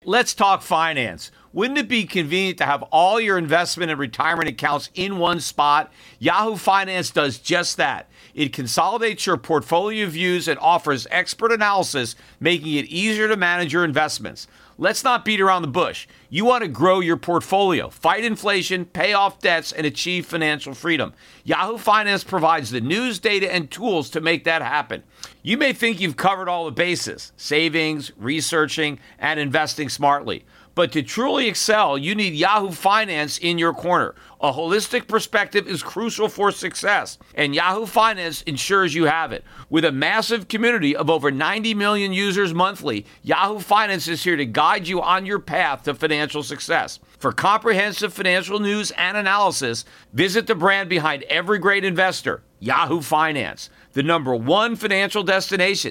Let's talk finance. Wouldn't it be convenient to have all your investment and retirement accounts in one spot? Yahoo Finance does just that. It consolidates your portfolio views and offers expert analysis, making it easier to manage your investments. Let's not beat around the bush. You want to grow your portfolio, fight inflation, pay off debts, and achieve financial freedom. Yahoo Finance provides the news, data, and tools to make that happen. You may think you've covered all the bases: savings, researching, and investing smartly. But to truly excel, you need Yahoo Finance in your corner. A holistic perspective is crucial for success, and Yahoo Finance ensures you have it. With a massive community of over 90 million users monthly, Yahoo Finance is here to guide you on your path to financial success. For comprehensive financial news and analysis, visit the brand behind every great investor, Yahoo Finance, the #1 financial destination,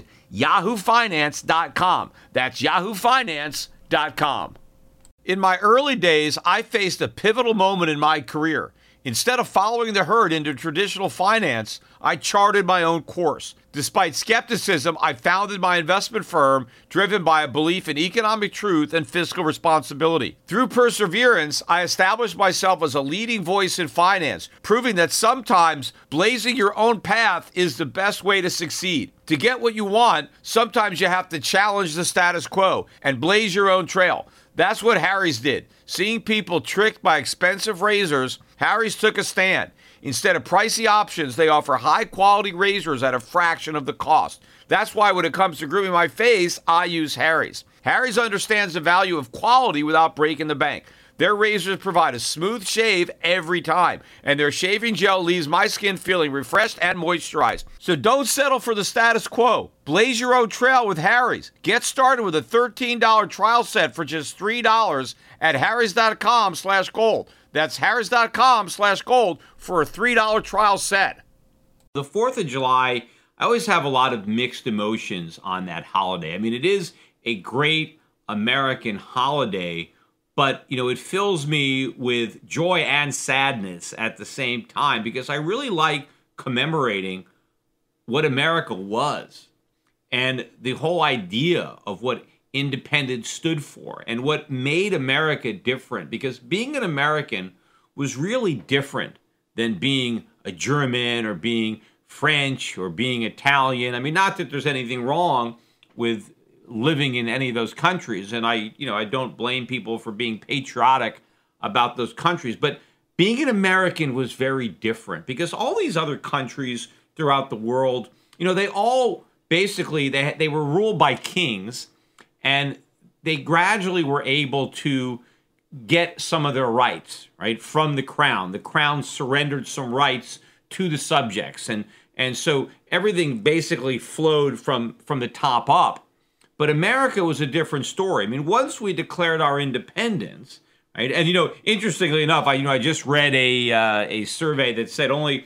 yahoofinance.com. That's yahoofinance.com. In my early days, I faced a pivotal moment in my career. Instead of following the herd into traditional finance, I charted my own course. Despite skepticism, I founded my investment firm driven by a belief in economic truth and fiscal responsibility. Through perseverance, I established myself as a leading voice in finance, proving that sometimes blazing your own path is the best way to succeed. To get what you want, sometimes you have to challenge the status quo and blaze your own trail. That's what Harry's did. Seeing people tricked by expensive razors, Harry's took a stand. Instead of pricey options, they offer high-quality razors at a fraction of the cost. That's why when it comes to grooming my face, I use Harry's. Harry's understands the value of quality without breaking the bank. Their razors provide a smooth shave every time, and their shaving gel leaves my skin feeling refreshed and moisturized. So don't settle for the status quo. Blaze your own trail with Harry's. Get started with a $13 trial set for just $3 at harrys.com/gold. That's harrys.com/gold for a $3 trial set. The 4th of July, I always have a lot of mixed emotions on that holiday. I mean, it is a great American holiday, but, it fills me with joy and sadness at the same time because I really like commemorating what America was and the whole idea of what independence stood for and what made America different, because being an American was really different than being a German or being French or being Italian. I mean, not that there's anything wrong with living in any of those countries, and I don't blame people for being patriotic about those countries, but being an American was very different because all these other countries throughout the world, they all basically they were ruled by kings, and they gradually were able to get some of their rights, right, from the crown. The crown surrendered some rights to the subjects, and so everything basically flowed from the top up. But America was a different story. I mean, once we declared our independence, right? And interestingly enough, I just read a survey that said only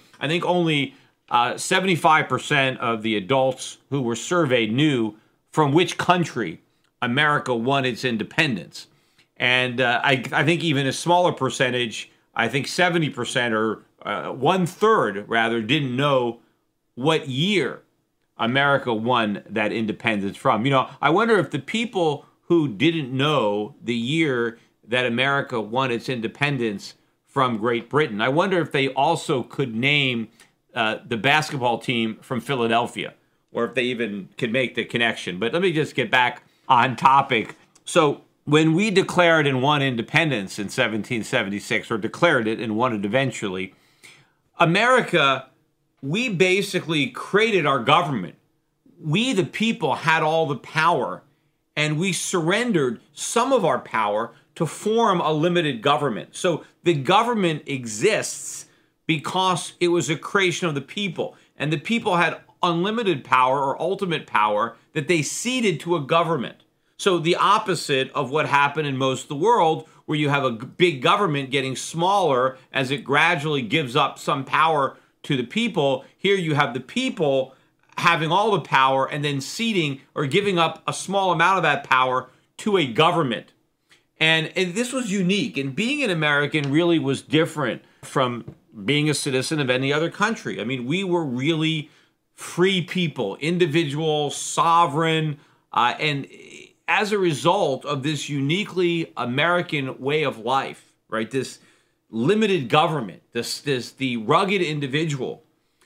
75% of the adults who were surveyed knew from which country America won its independence. And I think even a smaller percentage, I think 70% or 1/3 rather, didn't know what year America won that independence from. I wonder if the people who didn't know the year that America won its independence from Great Britain, I wonder if they also could name the basketball team from Philadelphia, or if they even could make the connection. But let me just get back on topic. So when we declared and won independence in 1776, or declared it and won it eventually, America, we basically created our government. We, the people, had all the power, and we surrendered some of our power to form a limited government. So the government exists because it was a creation of the people, and the people had unlimited power or ultimate power that they ceded to a government. So the opposite of what happened in most of the world, where you have a big government getting smaller as it gradually gives up some power to the people. Here you have the people having all the power and then ceding or giving up a small amount of that power to a government. And this was unique. And being an American really was different from being a citizen of any other country. I mean, we were really free people, individual, sovereign. And as a result of this uniquely American way of life, right? This limited government, the rugged individual.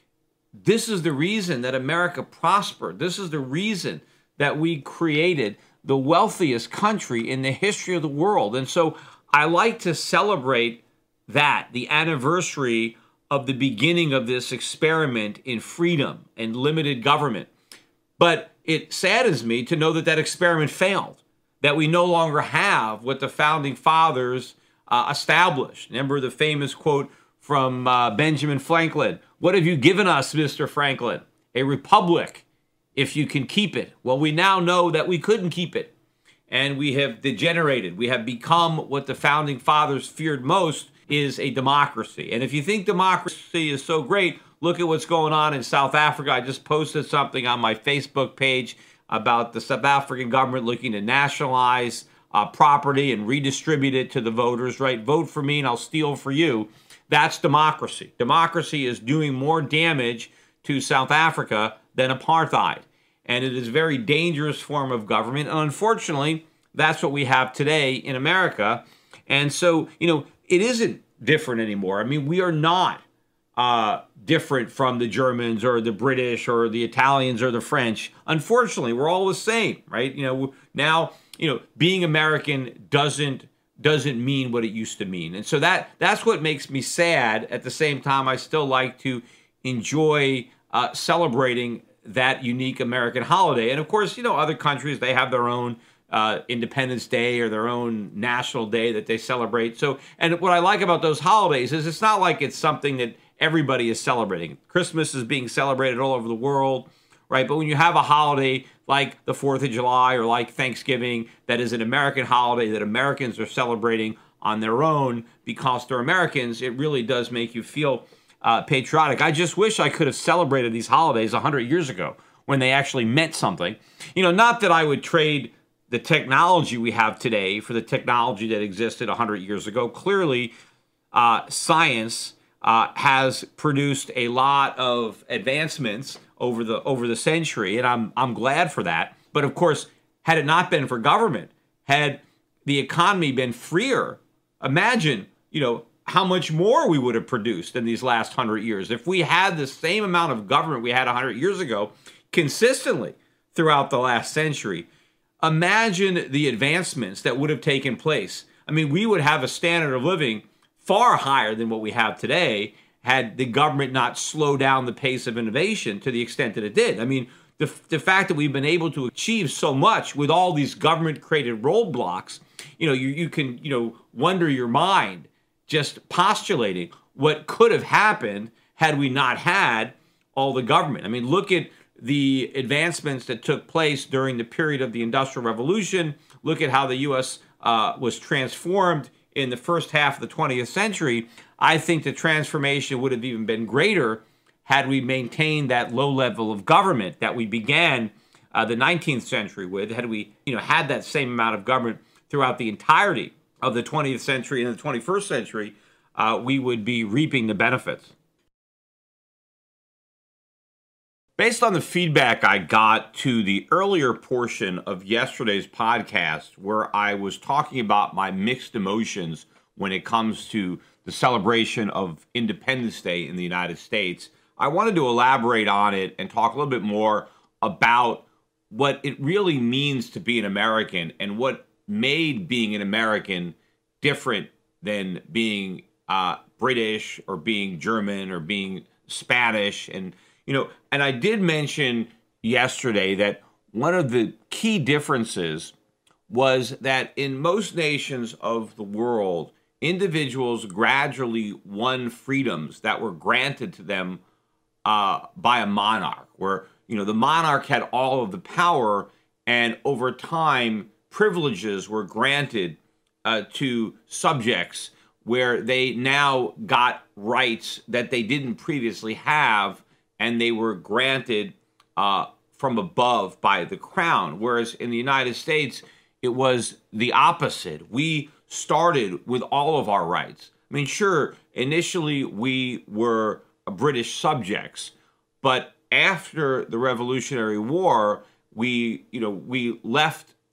This is the reason that America prospered. This is the reason that we created the wealthiest country in the history of the world. And so I like to celebrate that, the anniversary of the beginning of this experiment in freedom and limited government. But it saddens me to know that that experiment failed, that we no longer have what the founding fathers established. Remember the famous quote from Benjamin Franklin, "What have you given us, Mr. Franklin? A republic, if you can keep it." Well, we now know that we couldn't keep it, and we have degenerated. We have become what the founding fathers feared most, is a democracy. And if you think democracy is so great, look at what's going on in South Africa. I just posted something on my Facebook page about the South African government looking to nationalize property and redistribute it to the voters, right? Vote for me and I'll steal for you. That's democracy. Democracy is doing more damage to South Africa than apartheid. And it is a very dangerous form of government. And unfortunately, that's what we have today in America. And so, it isn't different anymore. I mean, we are not different from the Germans or the British or the Italians or the French. Unfortunately, we're all the same, right? Now, being American doesn't mean what it used to mean. And so that's what makes me sad. At the same time, I still like to enjoy celebrating that unique American holiday. And of course, other countries, they have their own Independence Day or their own national day that they celebrate. So, and what I like about those holidays is it's not like it's something that everybody is celebrating. Christmas is being celebrated all over the world, right? But when you have a holiday like the 4th of July or like Thanksgiving, that is an American holiday that Americans are celebrating on their own because they're Americans, it really does make you feel patriotic. I just wish I could have celebrated these holidays 100 years ago when they actually meant something. Not that I would trade the technology we have today for the technology that existed 100 years ago. Clearly, science has produced a lot of advancements over the century, and I'm glad for that. But of course, had it not been for government, had the economy been freer, imagine, how much more we would have produced in these last 100 years. If we had the same amount of government we had 100 years ago consistently throughout the last century, imagine the advancements that would have taken place. I mean, we would have a standard of living far higher than what we have today had the government not slowed down the pace of innovation to the extent that it did. I mean, the fact that we've been able to achieve so much with all these government-created roadblocks, you can wonder your mind just postulating what could have happened had we not had all the government. I mean, look at the advancements that took place during the period of the Industrial Revolution. Look at how the U.S. Was transformed in the first half of the 20th century. I think the transformation would have even been greater had we maintained that low level of government that we began the 19th century with. Had we had that same amount of government throughout the entirety of the 20th century and the 21st century, we would be reaping the benefits. Based on the feedback I got to the earlier portion of yesterday's podcast, where I was talking about my mixed emotions when it comes to the celebration of Independence Day in the United States, I wanted to elaborate on it and talk a little bit more about what it really means to be an American and what made being an American different than being British or being German or being Spanish. And I did mention yesterday that one of the key differences was that in most nations of the world, individuals gradually won freedoms that were granted to them by a monarch, where the monarch had all of the power, and over time, privileges were granted to subjects where they now got rights that they didn't previously have, and they were granted from above by the crown. Whereas in the United States, it was the opposite. We started with all of our rights. I mean, sure, initially we were British subjects, but after the Revolutionary War, we left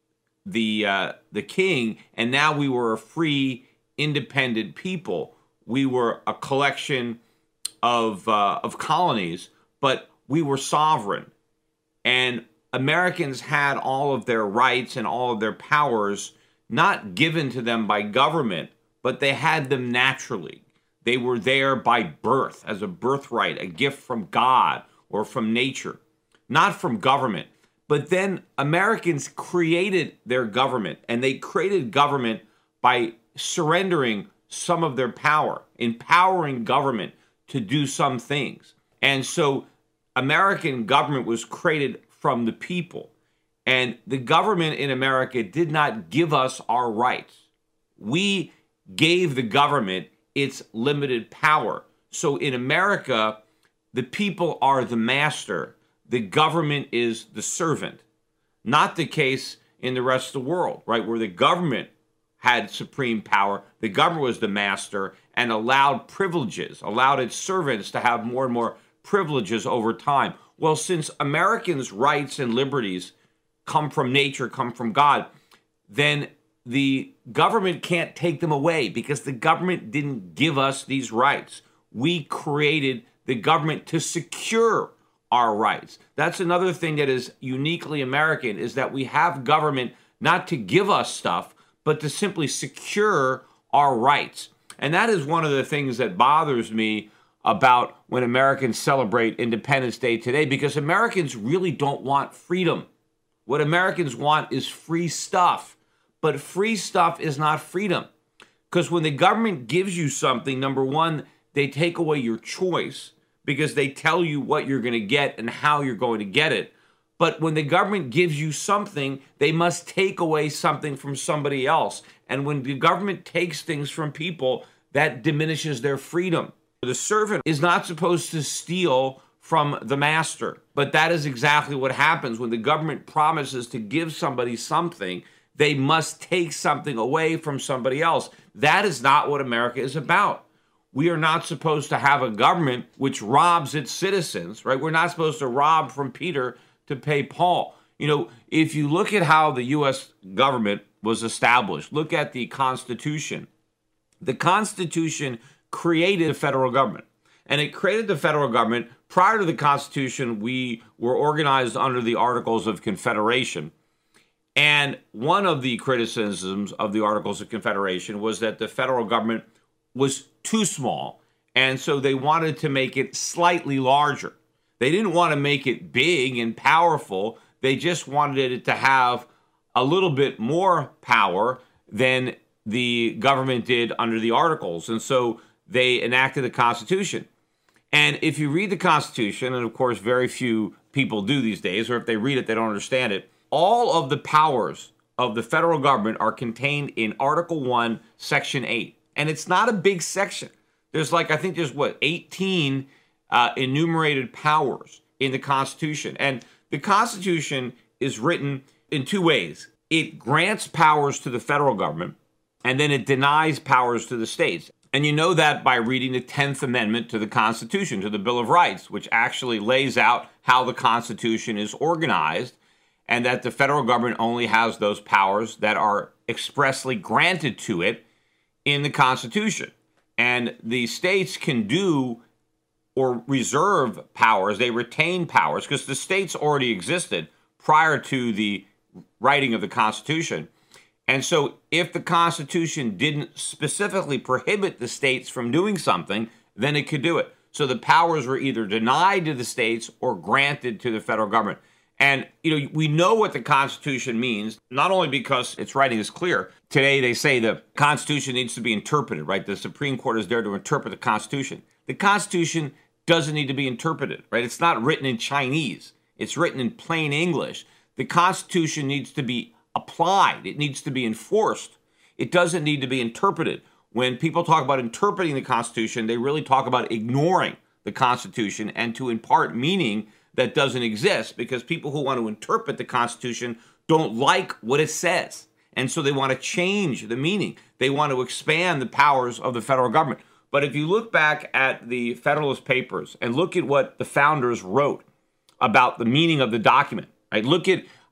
the king, and now we were a free, independent people. We were a collection of colonies, but we were sovereign. And Americans had all of their rights and all of their powers not given to them by government, but they had them naturally. They were there by birth, as a birthright, a gift from God or from nature, not from government. But then Americans created their government, and they created government by surrendering some of their power, empowering government to do some things. And so American government was created from the people. And the government in America did not give us our rights. We gave the government its limited power. So in America, the people are the master. The government is the servant. Not the case in the rest of the world, right? Where the government had supreme power. The government was the master and allowed privileges, allowed its servants to have more and more privileges over time. Well, since Americans' rights and liberties come from nature, come from God, then the government can't take them away because the government didn't give us these rights. We created the government to secure our rights. That's another thing that is uniquely American, is that we have government not to give us stuff, but to simply secure our rights. And that is one of the things that bothers me about when Americans celebrate Independence Day today, because Americans really don't want freedom. What Americans want is free stuff. But free stuff is not freedom. Because when the government gives you something, number one, they take away your choice because they tell you what you're going to get and how you're going to get it. But when the government gives you something, they must take away something from somebody else. And when the government takes things from people, that diminishes their freedom. The servant is not supposed to steal from the master. But that is exactly what happens when the government promises to give somebody something. They must take something away from somebody else. That is not what America is about. We are not supposed to have a government which robs its citizens, right? We're not supposed to rob from Peter to pay Paul. You know, if you look at how the U.S. government was established, look at the Constitution. The Constitution created the federal government. And it created the federal government. Prior to the Constitution, we were organized under the Articles of Confederation. And one of the criticisms of the Articles of Confederation was that the federal government was too small, and so they wanted to make it slightly larger. They didn't want to make it big and powerful. They just wanted it to have a little bit more power than the government did under the Articles. And so they enacted the Constitution. And if you read the Constitution, and of course very few people do these days, or if they read it, they don't understand it, all of the powers of the federal government are contained in Article 1, Section 8. And it's not a big section. There's 18 enumerated powers in the Constitution. And the Constitution is written in two ways. It grants powers to the federal government, and then it denies powers to the states. And you know that by reading the 10th Amendment to the Constitution, to the Bill of Rights, which actually lays out how the Constitution is organized, and that the federal government only has those powers that are expressly granted to it in the Constitution. And the states can do or reserve powers. They retain powers because the states already existed prior to the writing of the Constitution. And so if the Constitution didn't specifically prohibit the states from doing something, then it could do it. So the powers were either denied to the states or granted to the federal government. And, we know what the Constitution means, not only because its writing is clear. Today, they say the Constitution needs to be interpreted, right? The Supreme Court is there to interpret the Constitution. The Constitution doesn't need to be interpreted, right? It's not written in Chinese. It's written in plain English. The Constitution needs to be applied. It needs to be enforced. It doesn't need to be interpreted. When people talk about interpreting the Constitution, they really talk about ignoring the Constitution and to impart meaning that doesn't exist, because people who want to interpret the Constitution don't like what it says. And so they want to change the meaning. They want to expand the powers of the federal government. But if you look back at the Federalist Papers and look at what the founders wrote about the meaning of the document, right? Look at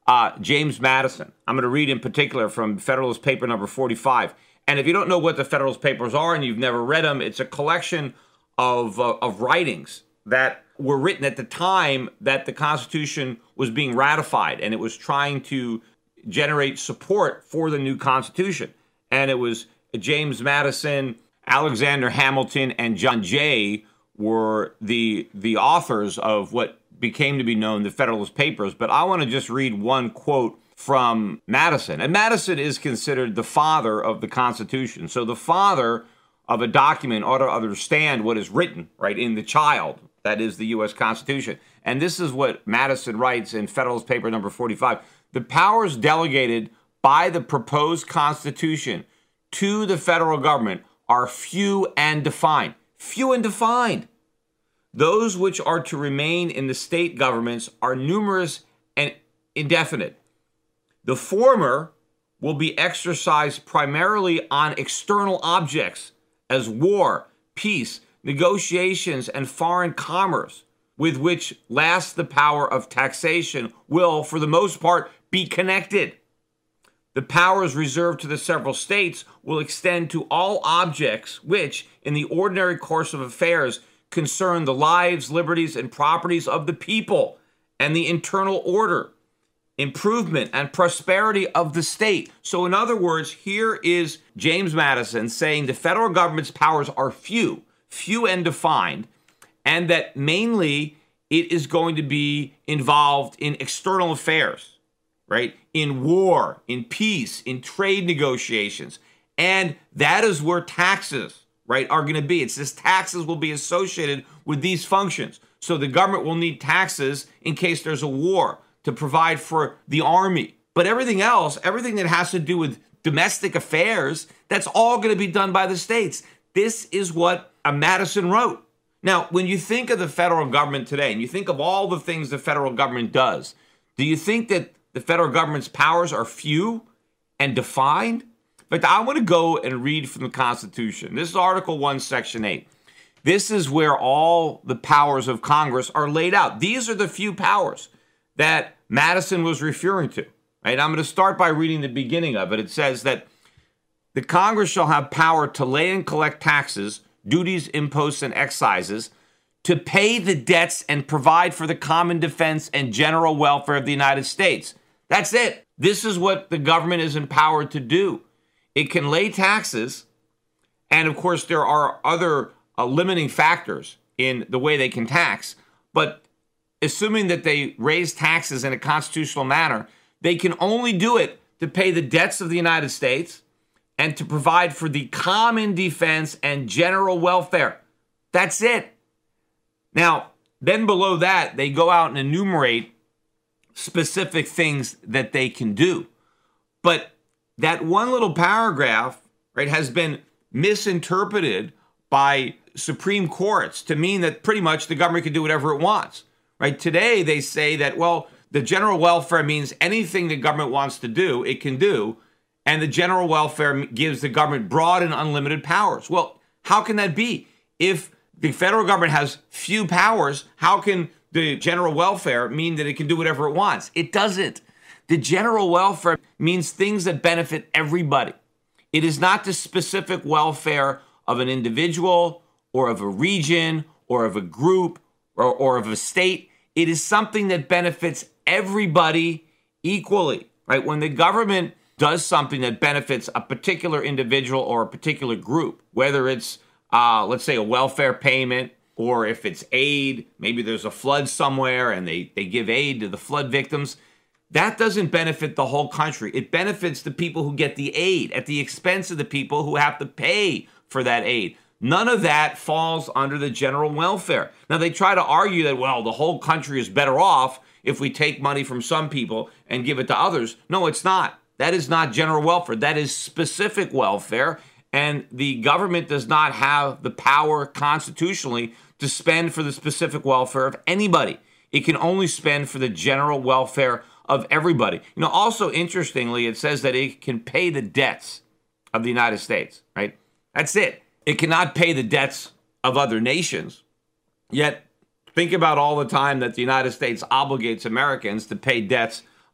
James Madison. I'm going to read in particular from Federalist Paper number 45. And if you don't know what the Federalist Papers are and you've never read them, it's a collection of writings that were written at the time that the Constitution was being ratified, and it was trying to generate support for the new Constitution. And it was James Madison, Alexander Hamilton, and John Jay were the authors of what became to be known the Federalist Papers. But I want to just read one quote from Madison. And Madison is considered the father of the Constitution. So the father of a document ought to understand what is written, right, in the child, that is the U.S. Constitution. And this is what Madison writes in Federalist Paper number 45. The powers delegated by the proposed Constitution to the federal government are few and defined. Few and defined. Those which are to remain in the state governments are numerous and indefinite. The former will be exercised primarily on external objects as war, peace, negotiations, and foreign commerce, with which last the power of taxation will, for the most part, be connected. The powers reserved to the several states will extend to all objects which, in the ordinary course of affairs, concern the lives, liberties, and properties of the people and the internal order, improvement, and prosperity of the state. So in other words, here is James Madison saying the federal government's powers are few and defined, and that mainly it is going to be involved in external affairs, right? In war, in peace, in trade negotiations. And that is where taxes, right, are going to be. It says taxes will be associated with these functions. So the government will need taxes in case there's a war to provide for the army. But everything else, everything that has to do with domestic affairs, that's all going to be done by the states. This is what Madison wrote. Now, when you think of the federal government today, and you think of all the things the federal government does, do you think that the federal government's powers are few and defined? But I want to go and read from the Constitution. This is Article 1, Section 8. This is where all the powers of Congress are laid out. These are the few powers that Madison was referring to. Right? I'm going to start by reading the beginning of it. It says that the Congress shall have power to lay and collect taxes, duties, imposts, and excises, to pay the debts and provide for the common defense and general welfare of the United States. That's it. This is what the government is empowered to do. It can lay taxes, and of course there are other limiting factors in the way they can tax, but assuming that they raise taxes in a constitutional manner, they can only do it to pay the debts of the United States and to provide for the common defense and general welfare. That's it. Now, then below that, they go out and enumerate specific things that they can do. But that one little paragraph, right, has been misinterpreted by Supreme Courts to mean that pretty much the government can do whatever it wants. Right? Today, they say that, well, the general welfare means anything the government wants to do, it can do. And the general welfare gives the government broad and unlimited powers. Well, how can that be? If the federal government has few powers, how can the general welfare mean that it can do whatever it wants? It doesn't. The general welfare means things that benefit everybody. It is not the specific welfare of an individual or of a region or of a group or of a state. It is something that benefits everybody equally, right? When the government does something that benefits a particular individual or a particular group, whether it's, let's say, a welfare payment, or if it's aid, maybe there's a flood somewhere and they give aid to the flood victims, that doesn't benefit the whole country. It benefits the people who get the aid at the expense of the people who have to pay for that aid. None of that falls under the general welfare. Now, they try to argue that, well, the whole country is better off if we take money from some people and give it to others. No, it's not. That is not general welfare. That is specific welfare. And the government does not have the power constitutionally to spend for the specific welfare of anybody. It can only spend for the general welfare of everybody. You know, also interestingly, it says that it can pay the debts of the United States, right? That's it. It cannot pay the debts of other nations. Yet, think about all the time that the United States obligates Americans to pay debts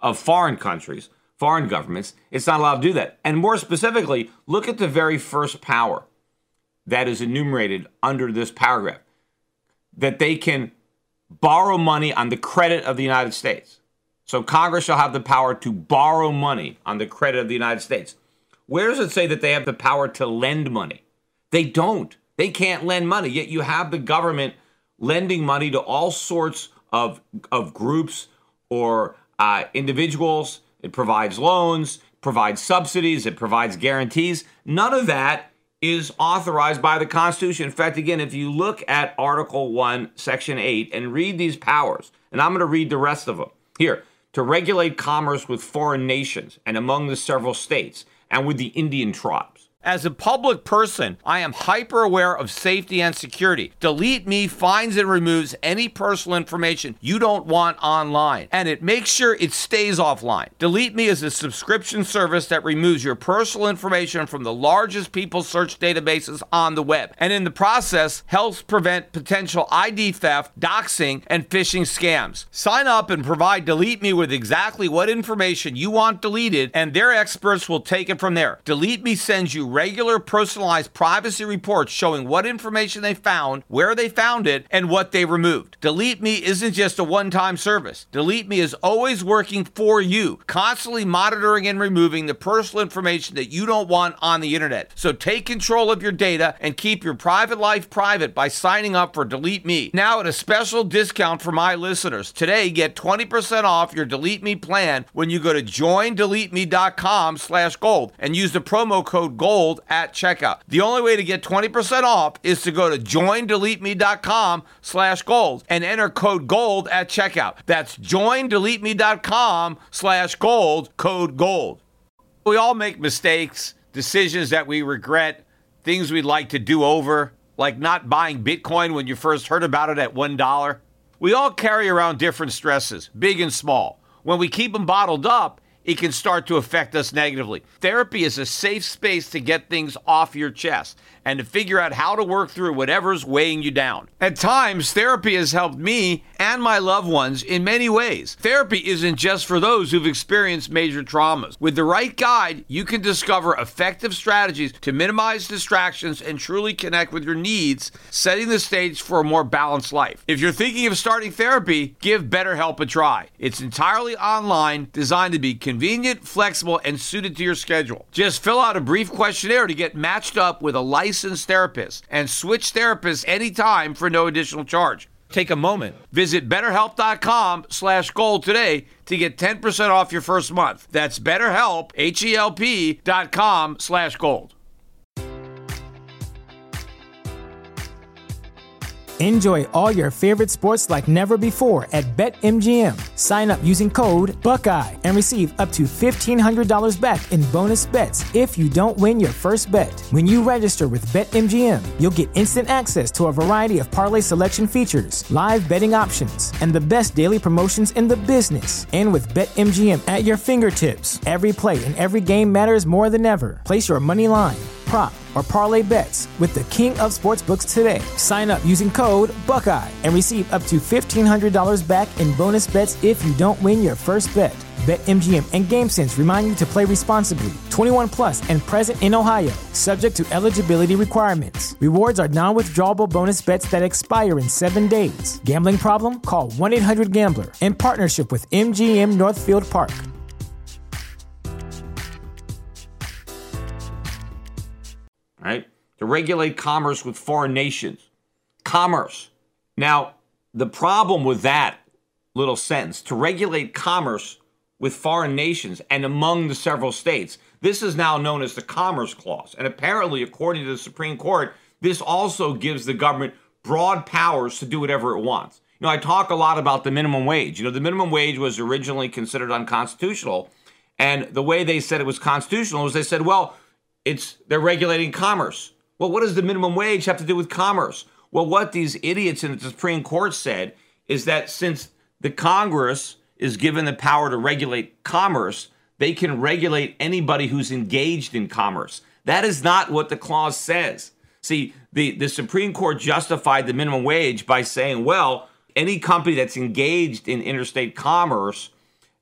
of foreign countries, foreign governments. It's not allowed to do that. And more specifically, look at the very first power that is enumerated under this paragraph, that they can borrow money on the credit of the United States. So Congress shall have the power to borrow money on the credit of the United States. Where does it say that they have the power to lend money? They don't. They can't lend money. Yet you have the government lending money to all sorts of groups or individuals. It provides loans, provides subsidies, it provides guarantees. None of that is authorized by the Constitution. In fact, again, if you look at Article 1, Section 8, and read these powers, and I'm going to read the rest of them. Here, to regulate commerce with foreign nations and among the several states and with the Indian tribes. As a public person, I am hyper aware of safety and security. Delete Me finds and removes any personal information you don't want online, and it makes sure it stays offline. Delete Me is a subscription service that removes your personal information from the largest people search databases on the web, and in the process helps prevent potential ID theft, doxing, and phishing scams. Sign up and provide Delete Me with exactly what information you want deleted, and their experts will take it from there. Delete Me sends you regular personalized privacy reports showing what information they found, where they found it, and what they removed. Delete Me isn't just a one-time service. Delete Me is always working for you, constantly monitoring and removing the personal information that you don't want on the internet. So take control of your data and keep your private life private by signing up for Delete Me. Now at a special discount for my listeners. Today, get 20% off your Delete Me plan when you go to joindeleteme.com/gold and use the promo code GOLD at checkout. The only way to get 20% off is to go to joindeleteme.com/gold and enter code GOLD at checkout. That's joindeleteme.com/gold, code GOLD. We all make mistakes, decisions that we regret, things we'd like to do over, like not buying Bitcoin when you first heard about it at $1. We all carry around different stresses, big and small. When we keep them bottled up, it can start to affect us negatively. Therapy is a safe space to get things off your chest and to figure out how to work through whatever's weighing you down. At times, therapy has helped me and my loved ones in many ways. Therapy isn't just for those who've experienced major traumas. With the right guide, you can discover effective strategies to minimize distractions and truly connect with your needs, setting the stage for a more balanced life. If you're thinking of starting therapy, give BetterHelp a try. It's entirely online, designed to be convenient, flexible, and suited to your schedule. Just fill out a brief questionnaire to get matched up with a licensed therapist and switch therapists anytime for no additional charge. Take a moment. Visit BetterHelp.com/gold today to get 10% off your first month. That's BetterHelp, HELP.com/gold. Enjoy all your favorite sports like never before at BetMGM. Sign up using code Buckeye and receive up to $1,500 back in bonus bets if you don't win your first bet. When you register with BetMGM, you'll get instant access to a variety of parlay selection features, live betting options, and the best daily promotions in the business. And with BetMGM at your fingertips, every play and every game matters more than ever. Place your money line, prop, or parlay bets with the king of sportsbooks today. Sign up using code Buckeye and receive up to $1,500 back in bonus bets if you don't win your first bet. BetMGM and GameSense remind you to play responsibly. 21 plus and present in Ohio, subject to eligibility requirements. Rewards are non-withdrawable bonus bets that expire in 7 days. Gambling problem? Call 1-800-GAMBLER in partnership with MGM Northfield Park. Right? To regulate commerce with foreign nations. Commerce. Now, the problem with that little sentence, to regulate commerce with foreign nations and among the several states, this is now known as the Commerce Clause. And apparently, according to the Supreme Court, this also gives the government broad powers to do whatever it wants. You know, I talk a lot about the minimum wage. You know, the minimum wage was originally considered unconstitutional. And the way they said it was constitutional was they said, well, they're regulating commerce. Well, what does the minimum wage have to do with commerce? Well, what these idiots in the Supreme Court said is that since the Congress is given the power to regulate commerce, they can regulate anybody who's engaged in commerce. That is not what the clause says. See, the Supreme Court justified the minimum wage by saying, well, any company that's engaged in interstate commerce,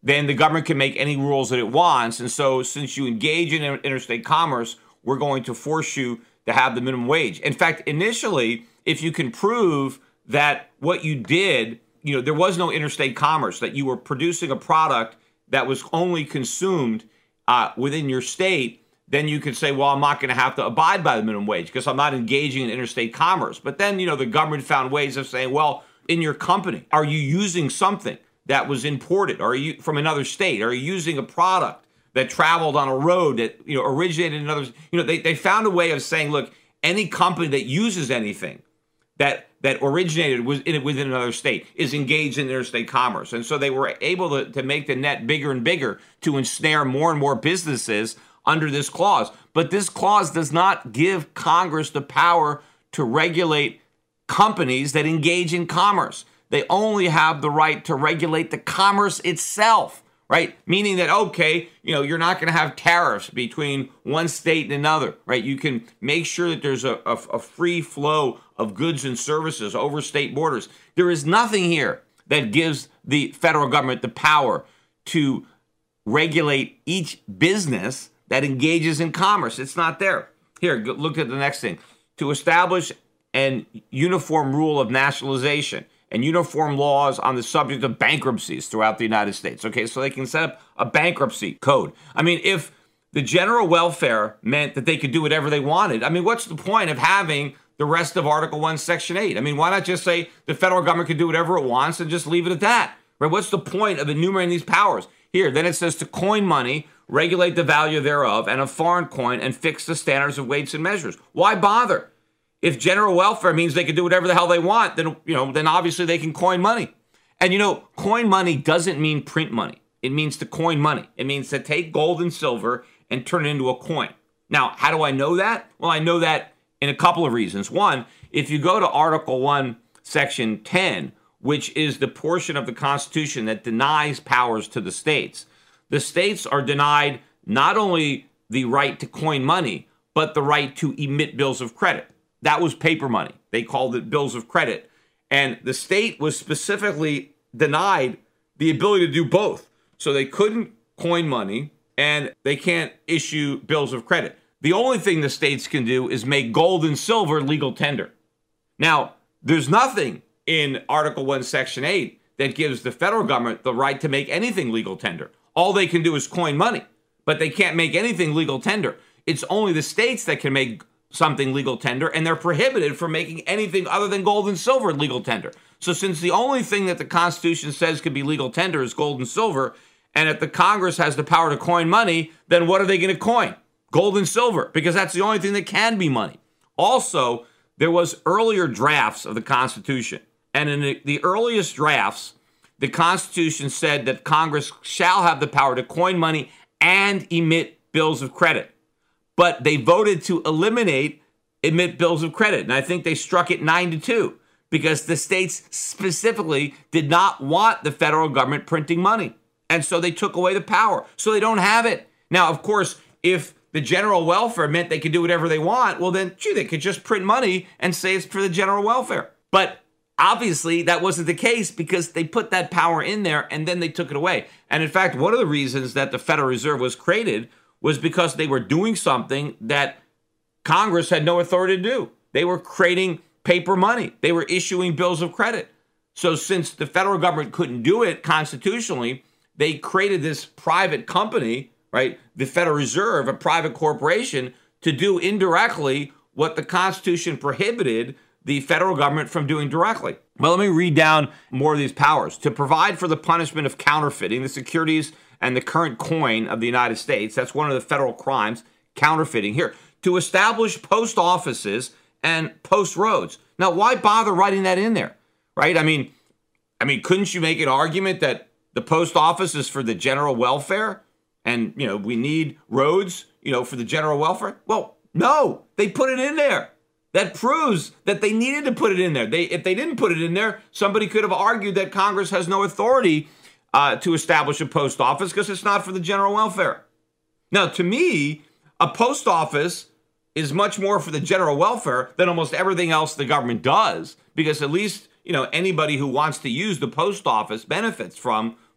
then the government can make any rules that it wants. And so since you engage in interstate commerce, we're going to force you to have the minimum wage. In fact, initially, if you can prove that what you did, there was no interstate commerce, that you were producing a product that was only consumed within your state, then you could say, well, I'm not going to have to abide by the minimum wage because I'm not engaging in interstate commerce. But then, the government found ways of saying, well, in your company, are you using something that was imported? Are you from another state? Are you using a product that traveled on a road that originated in another? They found a way of saying, look, any company that uses anything that originated within another state is engaged in interstate commerce. And so they were able to make the net bigger and bigger to ensnare more and more businesses under this clause. But this clause does not give Congress the power to regulate companies that engage in commerce. They only have the right to regulate the commerce itself, right? Meaning that, okay, you're not going to have tariffs between one state and another, right? You can make sure that there's a free flow of goods and services over state borders. There is nothing here that gives the federal government the power to regulate each business that engages in commerce. It's not there. Here, look at the next thing. To establish an uniform rule of nationalization and uniform laws on the subject of bankruptcies throughout the United States. Okay, so they can set up a bankruptcy code. I mean, if the general welfare meant that they could do whatever they wanted, what's the point of having the rest of Article 1, Section 8? Why not just say the federal government can do whatever it wants and just leave it at that? Right? What's the point of enumerating these powers? Here, then it says to coin money, regulate the value thereof, and of foreign coin, and fix the standards of weights and measures. Why bother? If general welfare means they can do whatever the hell they want, then obviously they can coin money. And coin money doesn't mean print money. It means to coin money. It means to take gold and silver and turn it into a coin. Now, how do I know that? Well, I know that in a couple of reasons. One, if you go to Article 1, Section 10, which is the portion of the Constitution that denies powers to the states are denied not only the right to coin money, but the right to emit bills of credit. That was paper money. They called it bills of credit. And the state was specifically denied the ability to do both. So they couldn't coin money and they can't issue bills of credit. The only thing the states can do is make gold and silver legal tender. Now, there's nothing in Article 1, Section 8 that gives the federal government the right to make anything legal tender. All they can do is coin money, but they can't make anything legal tender. It's only the states that can make something legal tender, and they're prohibited from making anything other than gold and silver legal tender. So since the only thing that the Constitution says can be legal tender is gold and silver, and if the Congress has the power to coin money, then what are they going to coin? Gold and silver, because that's the only thing that can be money. Also, there was earlier drafts of the Constitution, and in the earliest drafts, the Constitution said that Congress shall have the power to coin money and emit bills of credit. But they voted to eliminate emit bills of credit. And I think they struck it 9-2 because the states specifically did not want the federal government printing money. And so they took away the power. So they don't have it. Now, of course, if the general welfare meant they could do whatever they want, well then, they could just print money and say it's for the general welfare. But obviously, that wasn't the case because they put that power in there and then they took it away. And in fact, one of the reasons that the Federal Reserve was created was because they were doing something that Congress had no authority to do. They were creating paper money. They were issuing bills of credit. So since the federal government couldn't do it constitutionally, they created this private company, right? The Federal Reserve, a private corporation, to do indirectly what the Constitution prohibited the federal government from doing directly. Well, let me read down more of these powers. To provide for the punishment of counterfeiting the securities and the current coin of the United States. That's one of the federal crimes, counterfeiting. Here, to establish post offices and post roads. Now, why bother writing that in there, right? I mean, couldn't you make an argument that the post office is for the general welfare and, we need roads, for the general welfare? Well, no, they put it in there. That proves that they needed to put it in there. If they didn't put it in there, somebody could have argued that Congress has no authority to establish a post office because it's not for the general welfare. Now, to me, a post office is much more for the general welfare than almost everything else the government does, because at least, anybody who wants to use the post office benefits from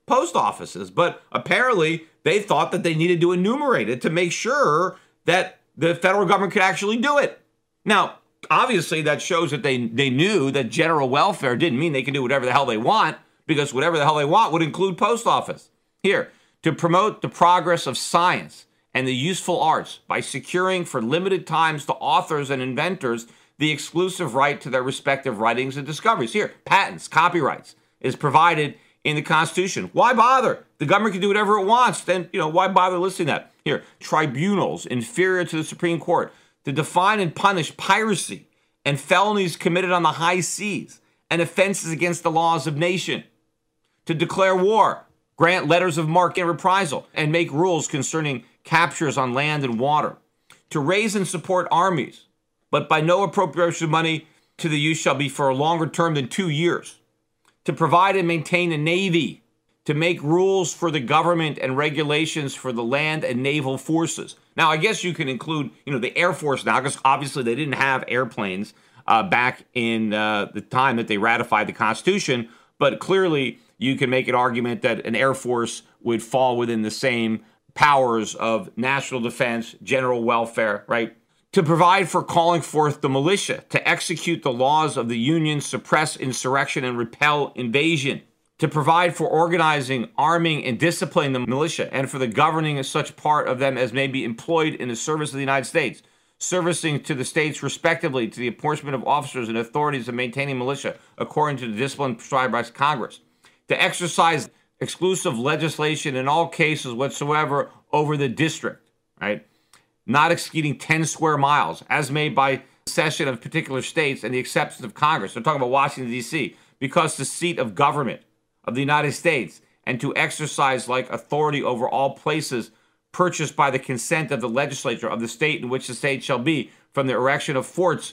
post offices. But apparently they thought that they needed to enumerate it to make sure that the federal government could actually do it. Now, obviously that shows that they knew that general welfare didn't mean they can do whatever the hell they want, because whatever the hell they want would include post office. Here, to promote the progress of science and the useful arts by securing for limited times to authors and inventors the exclusive right to their respective writings and discoveries. Here, patents, copyrights is provided in the Constitution. Why bother? The government can do whatever it wants. Then, why bother listing that? Here, tribunals inferior to the Supreme Court to define and punish piracy and felonies committed on the high seas and offenses against the laws of nation, to declare war, grant letters of marque and reprisal, and make rules concerning captures on land and water, to raise and support armies, but by no appropriation of money to the use shall be for a longer term than 2 years, to provide and maintain a navy, to make rules for the government and regulations for the land and naval forces. Now, I guess you can include, the Air Force now, because obviously they didn't have airplanes back in the time that they ratified the Constitution, but clearly you can make an argument that an Air Force would fall within the same powers of national defense, general welfare, right? To provide for calling forth the militia, to execute the laws of the Union, suppress insurrection, and repel invasion, to provide for organizing, arming, and disciplining the militia, and for the governing of such part of them as may be employed in the service of the United States, servicing to the states respectively to the apportionment of officers and authorities of maintaining militia according to the discipline prescribed by Congress, to exercise exclusive legislation in all cases whatsoever over the district, right? Not exceeding 10 square miles, as made by session of particular states and the acceptance of Congress. They're talking about Washington, D.C., because the seat of government of the United States, and to exercise like authority over all places purchased by the consent of the legislature of the state in which the state shall be, from the erection of forts,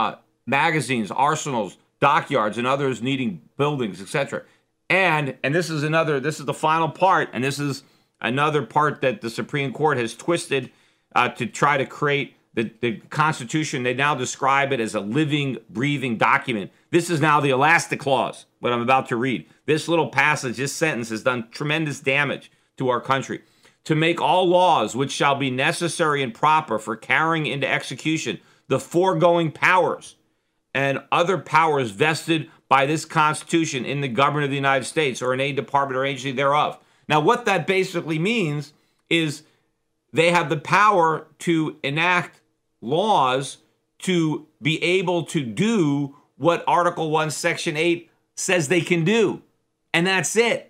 magazines, arsenals, dockyards, and others needing buildings, etc. And this is the final part, and this is another part that the Supreme Court has twisted to try to create the Constitution. They now describe it as a living, breathing document. This is now the elastic clause, what I'm about to read. This little passage, this sentence has done tremendous damage to our country. To make all laws which shall be necessary and proper for carrying into execution the foregoing powers and other powers vested by this Constitution in the government of the United States or in any department or agency thereof. Now, what that basically means is they have the power to enact laws to be able to do what Article 1, Section 8 says they can do. And that's it.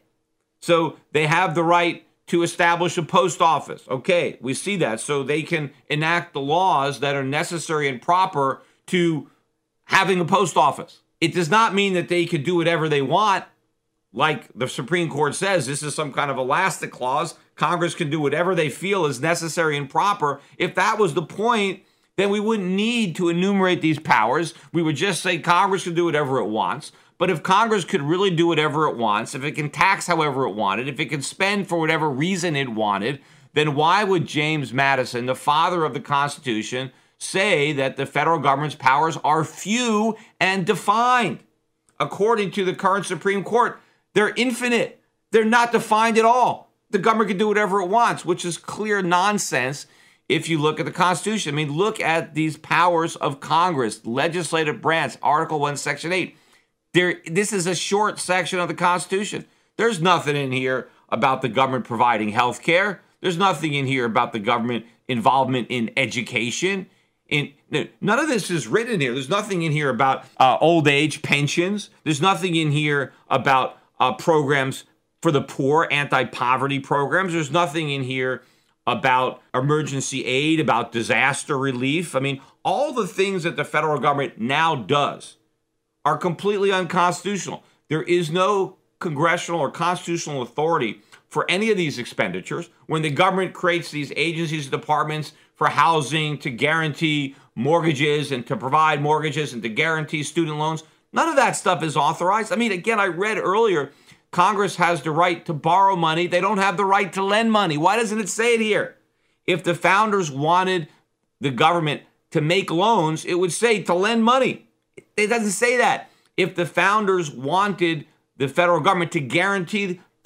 So they have the right to establish a post office. Okay, we see that. So they can enact the laws that are necessary and proper to having a post office. It does not mean that they could do whatever they want. Like the Supreme Court says, this is some kind of elastic clause. Congress can do whatever they feel is necessary and proper. If that was the point, then we wouldn't need to enumerate these powers. We would just say Congress can do whatever it wants. But if Congress could really do whatever it wants, if it can tax however it wanted, if it can spend for whatever reason it wanted, then why would James Madison, the father of the Constitution, say that the federal government's powers are few and defined? According to the current Supreme Court, they're infinite. They're not defined at all. The government can do whatever it wants, which is clear nonsense if you look at the Constitution. I mean, look at these powers of Congress, legislative branch, Article 1, Section 8. This is a short section of the Constitution. There's nothing in here about the government providing health care. There's nothing in here about the government involvement in education. None of this is written in here. There's nothing in here about old age pensions. There's nothing in here about programs for the poor, anti-poverty programs. There's nothing in here about emergency aid, about disaster relief. I mean, all the things that the federal government now does are completely unconstitutional. There is no congressional or constitutional authority for any of these expenditures. When the government creates these agencies and departments for housing, to guarantee mortgages and to provide mortgages and to guarantee student loans, none of that stuff is authorized. I mean, again, I read earlier, Congress has the right to borrow money. They don't have the right to lend money. Why doesn't it say it here? If the founders wanted the government to make loans, it would say to lend money. It doesn't say that. If the founders wanted the federal government to guarantee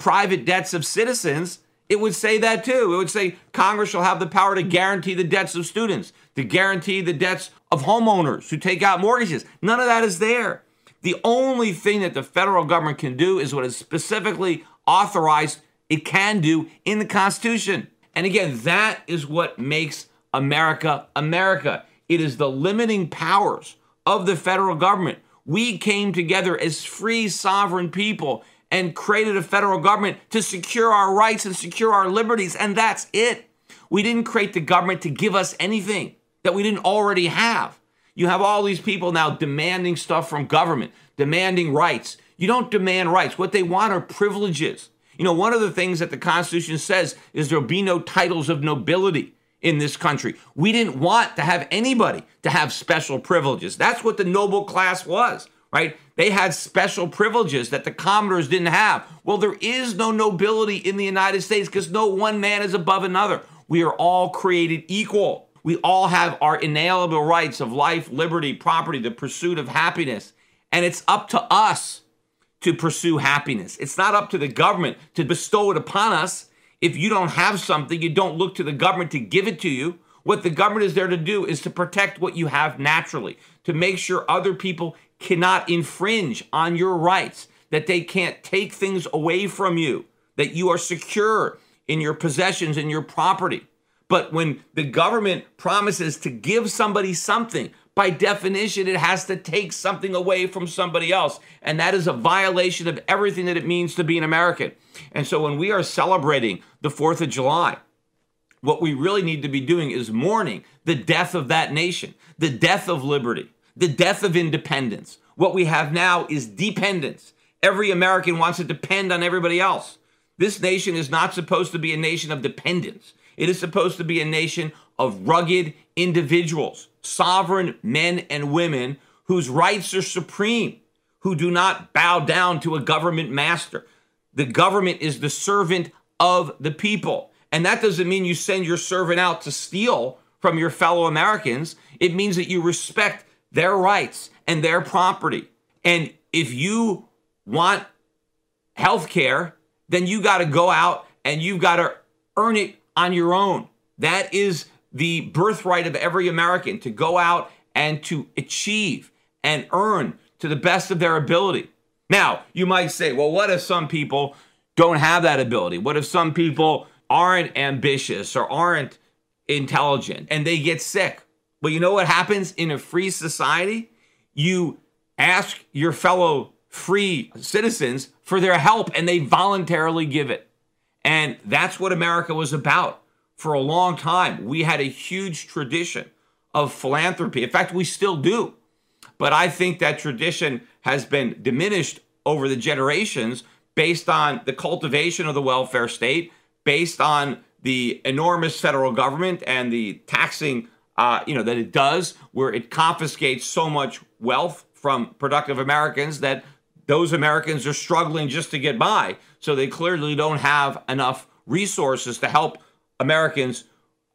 private debts of citizens, it would say that too. It would say Congress shall have the power to guarantee the debts of students, to guarantee the debts of homeowners who take out mortgages. None of that is there. The only thing that the federal government can do is what is specifically authorized it can do in the Constitution. And again, that is what makes America America. It is the limiting powers of the federal government. We came together as free, sovereign people and created a federal government to secure our rights and secure our liberties, and that's it. We didn't create the government to give us anything that we didn't already have. You have all these people now demanding stuff from government, demanding rights. You don't demand rights. What they want are privileges. You know, one of the things that the Constitution says is there'll be no titles of nobility in this country. We didn't want to have anybody to have special privileges. That's what the noble class was, right? They had special privileges that the commoners didn't have. Well, there is no nobility in the United States because no one man is above another. We are all created equal. We all have our inalienable rights of life, liberty, property, the pursuit of happiness. And it's up to us to pursue happiness. It's not up to the government to bestow it upon us. If you don't have something, you don't look to the government to give it to you. What the government is there to do is to protect what you have naturally, to make sure other people cannot infringe on your rights, that they can't take things away from you, that you are secure in your possessions and your property. But when the government promises to give somebody something, by definition, it has to take something away from somebody else. And that is a violation of everything that it means to be an American. And so when we are celebrating the 4th of July, what we really need to be doing is mourning the death of that nation, the death of liberty, the death of independence. What we have now is dependence. Every American wants to depend on everybody else. This nation is not supposed to be a nation of dependence. It is supposed to be a nation of rugged individuals, sovereign men and women whose rights are supreme, who do not bow down to a government master. The government is the servant of the people. And that doesn't mean you send your servant out to steal from your fellow Americans. It means that you respect their rights and their property. And if you want health care, then you got to go out and you've got to earn it on your own. That is the birthright of every American, to go out and to achieve and earn to the best of their ability. Now, you might say, well, what if some people don't have that ability? What if some people aren't ambitious or aren't intelligent and they get sick? Well, you know what happens in a free society? You ask your fellow free citizens for their help and they voluntarily give it. And that's what America was about for a long time. We had a huge tradition of philanthropy. In fact, we still do. But I think that tradition has been diminished over the generations based on the cultivation of the welfare state, based on the enormous federal government and the taxing that it does, where it confiscates so much wealth from productive Americans that those Americans are struggling just to get by. So they clearly don't have enough resources to help Americans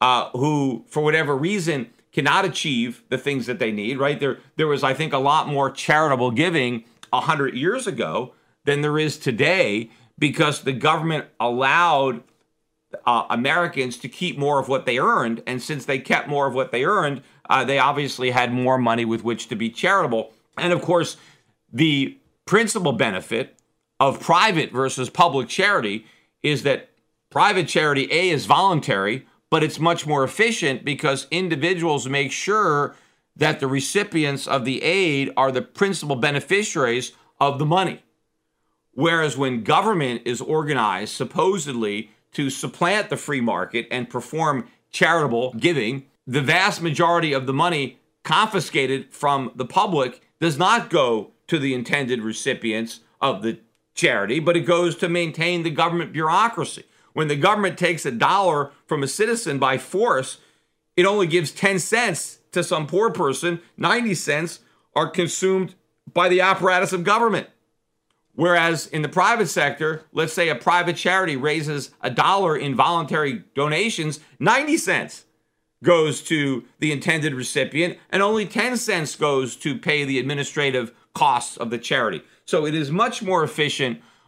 who, for whatever reason, cannot achieve the things that they need, right? There was, I think, a lot more charitable giving 100 years ago than there is today because the government allowed Americans to keep more of what they earned. And since they kept more of what they earned, they obviously had more money with which to be charitable. And of course, the principal benefit of private versus public charity is that private charity, A, is voluntary, but it's much more efficient because individuals make sure that the recipients of the aid are the principal beneficiaries of the money. Whereas when government is organized supposedly to supplant the free market and perform charitable giving, the vast majority of the money confiscated from the public does not go to the intended recipients of the charity, but it goes to maintain the government bureaucracy. When the government takes $1 from a citizen by force, it only gives 10 cents to some poor person. 90 cents are consumed by the apparatus of government. Whereas in the private sector, let's say a private charity raises $1 in voluntary donations, 90 cents goes to the intended recipient, and only 10 cents goes to pay the administrative costs of the charity. So it is much more efficient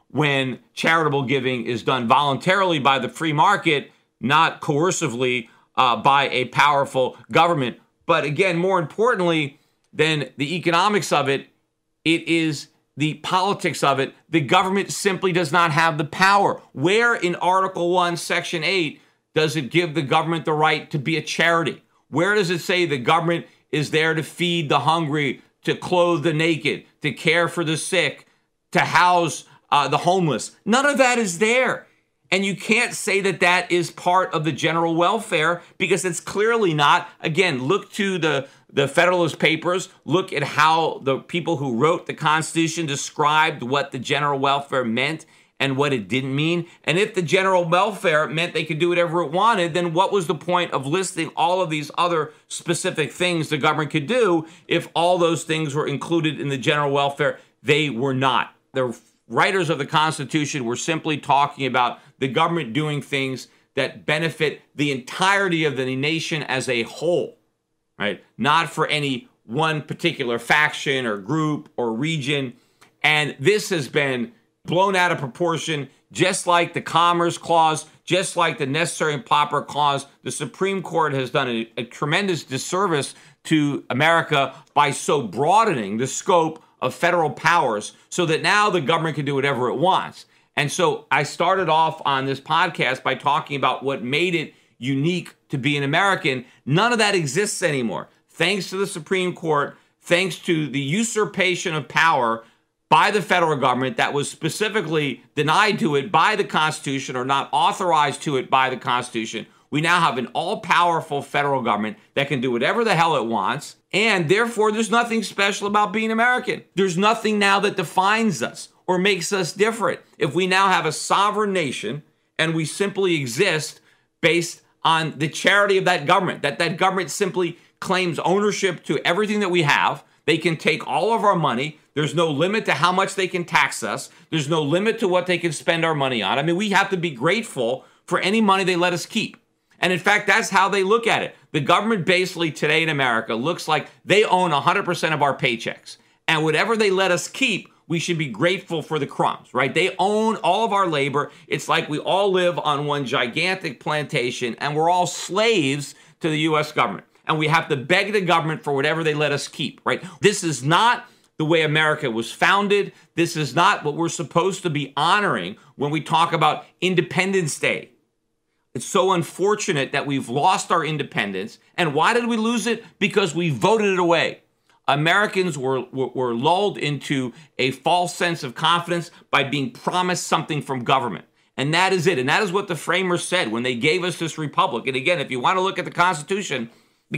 when charitable giving is done voluntarily by the free market, not coercively by a powerful government. But again, more importantly than the economics of it, it is the politics of it. The government simply does not have the power. Where in Article 1, Section 8, does it give the government the right to be a charity? Where does it say the government is there to feed the hungry, to clothe the naked, to care for the sick, to house the homeless? None of that is there. And you can't say that that is part of the general welfare, because it's clearly not. Again, look to the Federalist Papers. Look at how the people who wrote the Constitution described what the general welfare meant and what it didn't mean. And if the general welfare meant they could do whatever it wanted, then what was the point of listing all of these other specific things the government could do if all those things were included in the general welfare? They were not. The writers of the Constitution were simply talking about the government doing things that benefit the entirety of the nation as a whole, right? Not for any one particular faction or group or region. And this has been blown out of proportion, just like the Commerce Clause, just like the Necessary and Proper Clause. The Supreme Court has done a tremendous disservice to America by so broadening the scope of federal powers so that now the government can do whatever it wants. And so I started off on this podcast by talking about what made it unique to be an American. None of that exists anymore. Thanks to the Supreme Court, thanks to the usurpation of power by the federal government that was specifically denied to it by the Constitution or not authorized to it by the Constitution. We now have an all-powerful federal government that can do whatever the hell it wants, and therefore there's nothing special about being American. There's nothing now that defines us or makes us different. If we now have a sovereign nation and we simply exist based on the charity of that government, that government simply claims ownership to everything that we have. They can take all of our money. There's no limit to how much they can tax us. There's no limit to what they can spend our money on. I mean, we have to be grateful for any money they let us keep. And in fact, that's how they look at it. The government basically today in America looks like they own 100% of our paychecks. And whatever they let us keep, we should be grateful for the crumbs, right? They own all of our labor. It's like we all live on one gigantic plantation and we're all slaves to the U.S. government. And we have to beg the government for whatever they let us keep, right? This is not the way America was founded. This is not what we're supposed to be honoring when we talk about Independence Day. It's so unfortunate that we've lost our independence. And why did we lose it? Because we voted it away. Americans were lulled into a false sense of confidence by being promised something from government. And that is it. And that is what the framers said when they gave us this republic. And again, if you want to look at the Constitution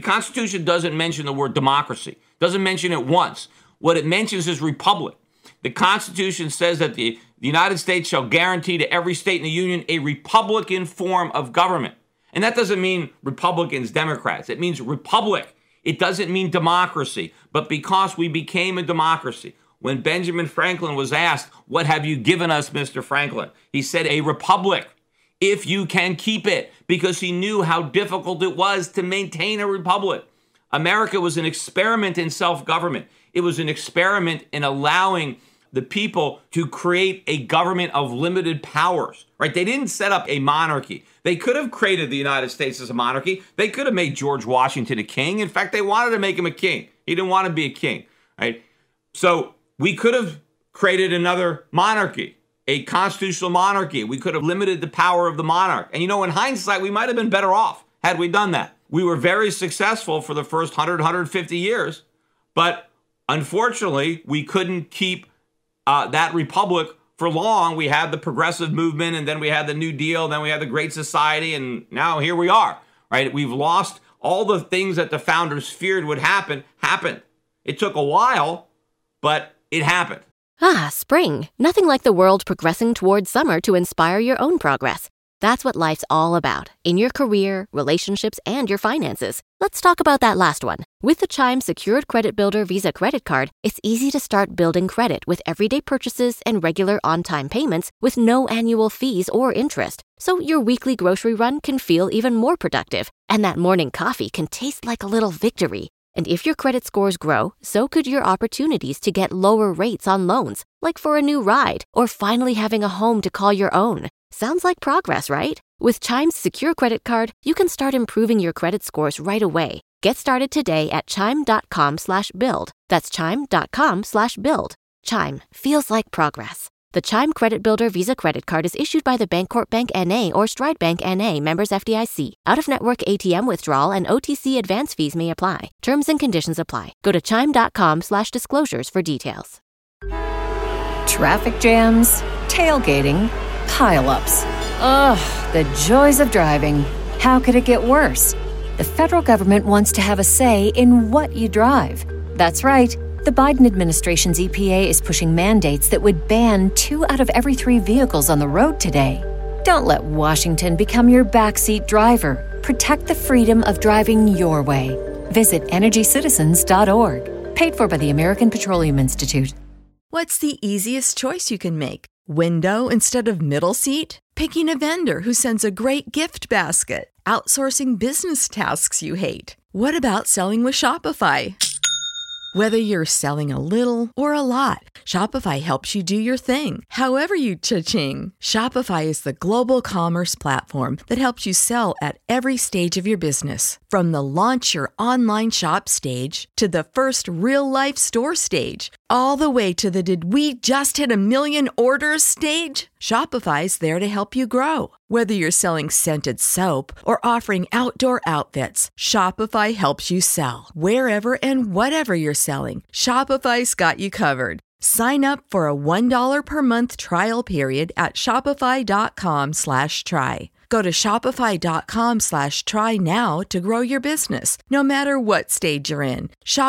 doesn't mention the word democracy, doesn't mention it once. What it mentions is republic. The Constitution says that the United States shall guarantee to every state in the Union a Republican form of government. And that doesn't mean Republicans, Democrats. It means republic. It doesn't mean democracy. But because we became a democracy, when Benjamin Franklin was asked, "What have you given us, Mr. Franklin?" he said, "A republic, if you can keep it," because he knew how difficult it was to maintain a republic. America was an experiment in self-government. It was an experiment in allowing the people to create a government of limited powers, right? They didn't set up a monarchy. They could have created the United States as a monarchy. They could have made George Washington a king. In fact, they wanted to make him a king. He didn't want to be a king, right? So we could have created another monarchy, a constitutional monarchy. We could have limited the power of the monarch. And in hindsight, we might have been better off had we done that. We were very successful for the first 100, 150 years, but unfortunately, we couldn't keep that republic for long. We had the progressive movement, and then we had the New Deal, then we had the Great Society, and now here we are, right? We've lost all the things that the founders feared would happen, happened. It took a while, but it happened. Ah, spring. Nothing like the world progressing towards summer to inspire your own progress. That's what life's all about, in your career, relationships, and your finances. Let's talk about that last one. With the Chime Secured Credit Builder Visa Credit Card, it's easy to start building credit with everyday purchases and regular on-time payments with no annual fees or interest. So your weekly grocery run can feel even more productive, and that morning coffee can taste like a little victory. And if your credit scores grow, so could your opportunities to get lower rates on loans, like for a new ride or finally having a home to call your own. Sounds like progress, right? With Chime's secure credit card, you can start improving your credit scores right away. Get started today at Chime.com/build. That's Chime.com/build. Chime feels like progress. The Chime Credit Builder Visa Credit Card is issued by the Bancorp Bank N.A. or Stride Bank N.A. members FDIC. Out-of-network ATM withdrawal and OTC advance fees may apply. Terms and conditions apply. Go to Chime.com/disclosures for details. Traffic jams, tailgating, pile-ups. Ugh, the joys of driving. How could it get worse? The federal government wants to have a say in what you drive. That's right. The Biden administration's EPA is pushing mandates that would ban 2 out of every 3 vehicles on the road today. Don't let Washington become your backseat driver. Protect the freedom of driving your way. Visit EnergyCitizens.org. Paid for by the American Petroleum Institute. What's the easiest choice you can make? Window instead of middle seat? Picking a vendor who sends a great gift basket? Outsourcing business tasks you hate? What about selling with Shopify? Whether you're selling a little or a lot, Shopify helps you do your thing, however you cha-ching. Shopify is the global commerce platform that helps you sell at every stage of your business. From the launch your online shop stage to the first real-life store stage, all the way to the did we just hit 1 million orders stage. Shopify's there to help you grow. Whether you're selling scented soap or offering outdoor outfits, Shopify helps you sell. Wherever and whatever you're selling, Shopify's got you covered. Sign up for a $1 per month trial period at shopify.com/try. Go to shopify.com/try now to grow your business, no matter what stage you're in.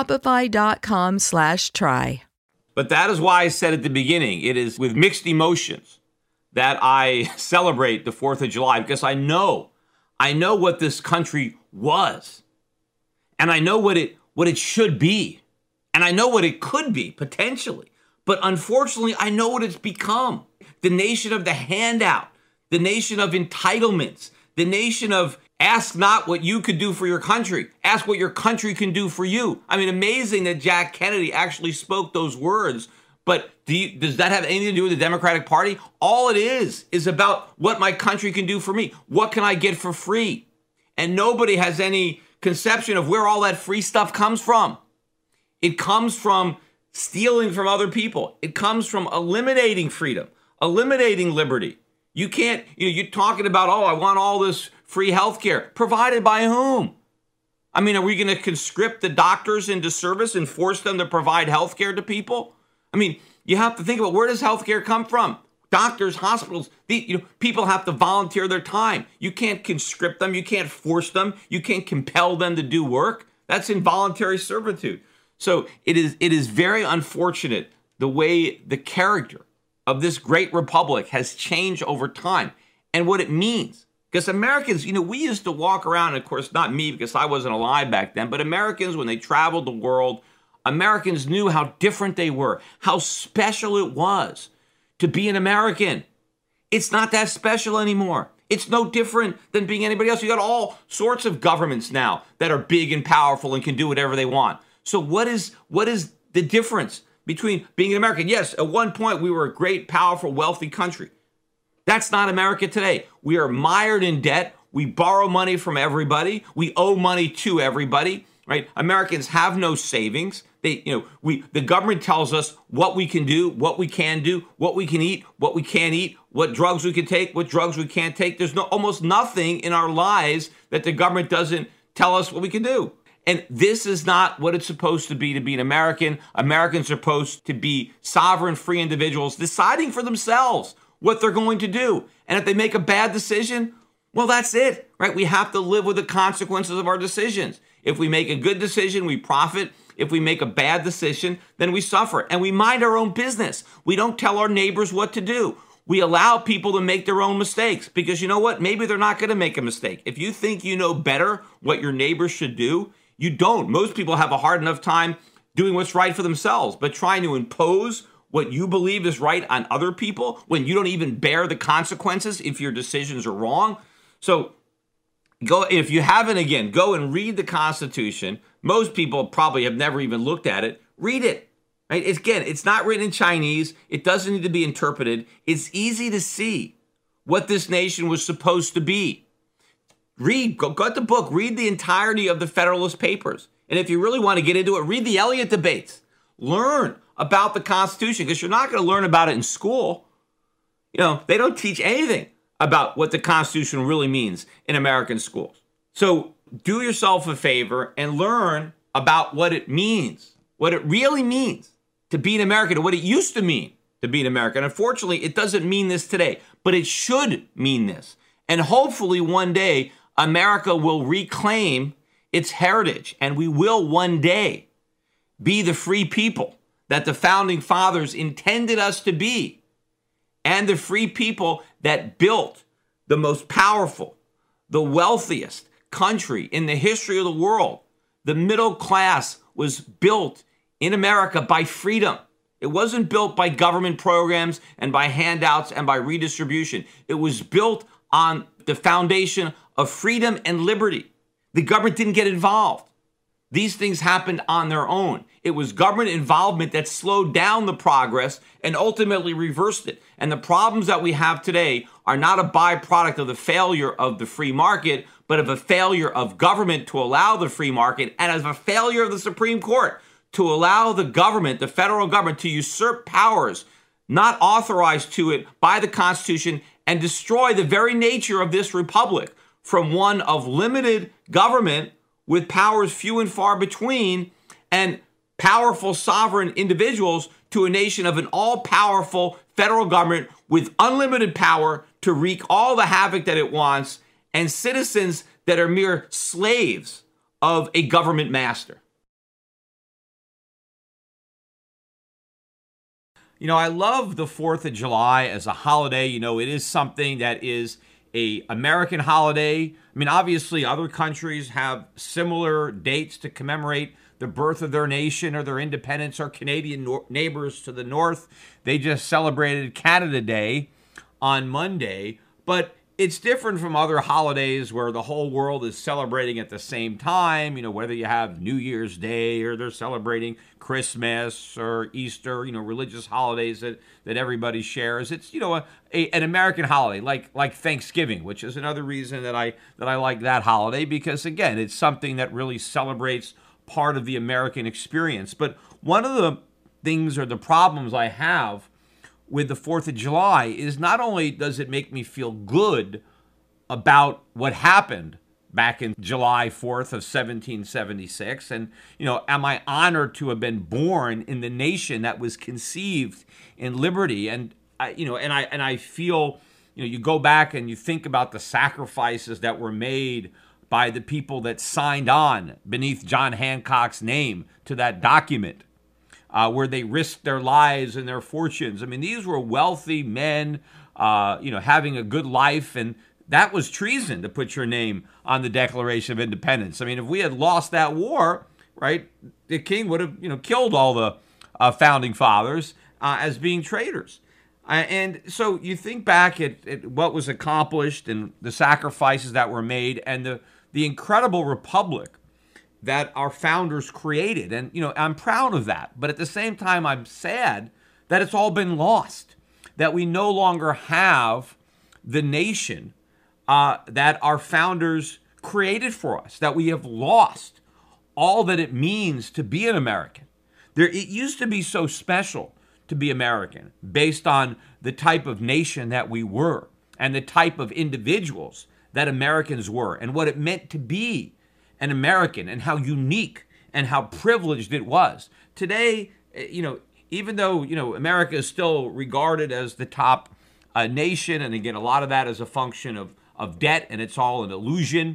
Shopify.com/try. But that is why I said at the beginning, it is with mixed emotions that I celebrate the 4th of July, because I know what this country was, and I know what it should be, and I know what it could be potentially. But unfortunately, I know what it's become. The nation of the handout, the nation of entitlements, the nation of ask not what you could do for your country, ask what your country can do for you. I mean, amazing that Jack Kennedy actually spoke those words. But does that have anything to do with the Democratic Party? All it is about what my country can do for me. What can I get for free? And nobody has any conception of where all that free stuff comes from. It comes from stealing from other people. It comes from eliminating freedom, eliminating liberty. You can't, you're talking about, I want all this free health care. Provided by whom? I mean, are we going to conscript the doctors into service and force them to provide health care to people? I mean, you have to think about, where does healthcare come from? Doctors, hospitals, people have to volunteer their time. You can't conscript them. You can't force them. You can't compel them to do work. That's involuntary servitude. So it is very unfortunate the way the character of this great republic has changed over time and what it means. Because Americans, we used to walk around, and of course, not me because I wasn't alive back then, but Americans, when they traveled the world, Americans knew how different they were, how special it was to be an American. It's not that special anymore. It's no different than being anybody else. You got all sorts of governments now that are big and powerful and can do whatever they want. So what is the difference between being an American? Yes, at one point we were a great, powerful, wealthy country. That's not America today. We are mired in debt. We borrow money from everybody. We owe money to everybody. Right? Americans have no savings. The government tells us what we can do, what we can do, what we can eat, what we can't eat, what drugs we can take, what drugs we can't take. There's almost nothing in our lives that the government doesn't tell us what we can do. And this is not what it's supposed to be an American. Americans are supposed to be sovereign, free individuals deciding for themselves what they're going to do. And if they make a bad decision, well, that's it, right? We have to live with the consequences of our decisions. If we make a good decision, we profit. If we make a bad decision, then we suffer. And we mind our own business. We don't tell our neighbors what to do. We allow people to make their own mistakes because you know what? Maybe they're not going to make a mistake. If you think you know better what your neighbors should do, you don't. Most people have a hard enough time doing what's right for themselves, but trying to impose what you believe is right on other people when you don't even bear the consequences if your decisions are wrong. So go, if you haven't, again, go and read the Constitution. Most people probably have never even looked at it. Read it. Right? It's not written in Chinese. It doesn't need to be interpreted. It's easy to see what this nation was supposed to be. Go get the book. Read the entirety of the Federalist Papers. And if you really want to get into it, read the Elliott debates. Learn about the Constitution, because you're not going to learn about it in school. They don't teach anything about what the Constitution really means in American schools. So do yourself a favor and learn about what it means, what it really means to be an American, and what it used to mean to be an American. Unfortunately, it doesn't mean this today, but it should mean this. And hopefully one day, America will reclaim its heritage, and we will one day be the free people that the founding fathers intended us to be, and the free people that built the most powerful, the wealthiest country in the history of the world. The middle class was built in America by freedom. It wasn't built by government programs and by handouts and by redistribution. It was built on the foundation of freedom and liberty. The government didn't get involved. These things happened on their own. It was government involvement that slowed down the progress and ultimately reversed it. And the problems that we have today are not a byproduct of the failure of the free market, but of a failure of government to allow the free market, and of a failure of the Supreme Court to allow the government, the federal government, to usurp powers not authorized to it by the Constitution and destroy the very nature of this republic from one of limited government with powers few and far between and powerful sovereign individuals to a nation of an all-powerful federal government with unlimited power to wreak all the havoc that it wants, and citizens that are mere slaves of a government master. I love the 4th of July as a holiday. It is something that is a American holiday. Obviously, other countries have similar dates to commemorate the birth of their nation or their independence. Our Canadian neighbors to the north, they just celebrated Canada Day on Monday. But it's different from other holidays where the whole world is celebrating at the same time, whether you have New Year's Day or they're celebrating Christmas or Easter, religious holidays that everybody shares. It's, an American holiday like Thanksgiving, which is another reason that I like that holiday, because, again, it's something that really celebrates part of the American experience. But one of the things or the problems I have with the 4th of July is not only does it make me feel good about what happened back in July 4th of 1776, and, am I honored to have been born in the nation that was conceived in liberty, and I feel, you go back and you think about the sacrifices that were made by the people that signed on beneath John Hancock's name to that document, where they risked their lives and their fortunes. These were wealthy men, having a good life, and that was treason to put your name on the Declaration of Independence. If we had lost that war, right, the king would have, killed all the founding fathers as being traitors. And so you think back at what was accomplished and the sacrifices that were made and the incredible republic that our founders created. And, I'm proud of that. But at the same time, I'm sad that it's all been lost, that we no longer have the nation that our founders created for us, that we have lost all that it means to be an American. It used to be so special to be American based on the type of nation that we were and the type of individuals that Americans were and what it meant to be an American and how unique and how privileged it was. Today, even though, America is still regarded as the top nation, and again, a lot of that is a function of debt, and it's all an illusion.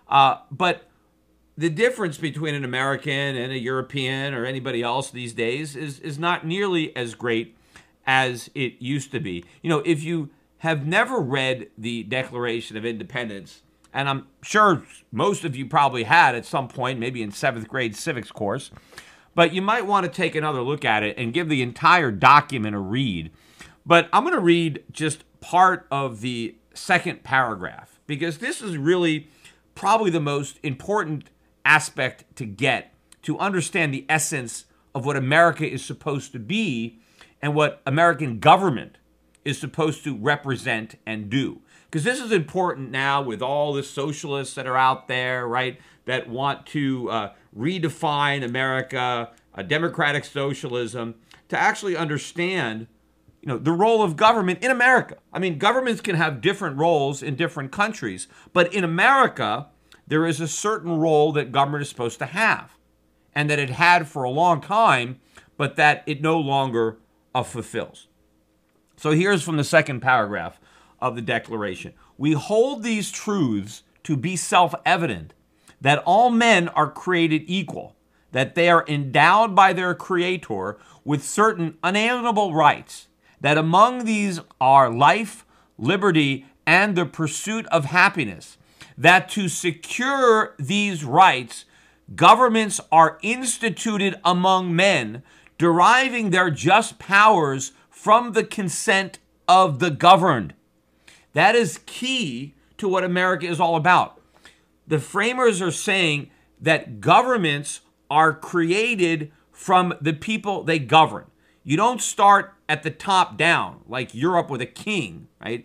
But the difference between an American and a European or anybody else these days is not nearly as great as it used to be. If you have never read the Declaration of Independence, and I'm sure most of you probably had at some point, maybe in 7th grade civics course, but you might want to take another look at it and give the entire document a read. But I'm going to read just part of the second paragraph, because this is really probably the most important aspect to get to understand the essence of what America is supposed to be and what American government is supposed to represent and do. Because this is important now with all the socialists that are out there, right, that want to redefine America, democratic socialism, to actually understand, the role of government in America. I mean, governments can have different roles in different countries, but in America, there is a certain role that government is supposed to have, and that it had for a long time, but that it no longer fulfills. So here's from the second paragraph of the Declaration. We hold these truths to be self-evident, that all men are created equal, that they are endowed by their Creator with certain unalienable rights, that among these are life, liberty, and the pursuit of happiness, that to secure these rights, governments are instituted among men, deriving their just powers from the consent of the governed. That is key to what America is all about. The framers are saying that governments are created from the people they govern. You don't start at the top down like Europe with a king, right?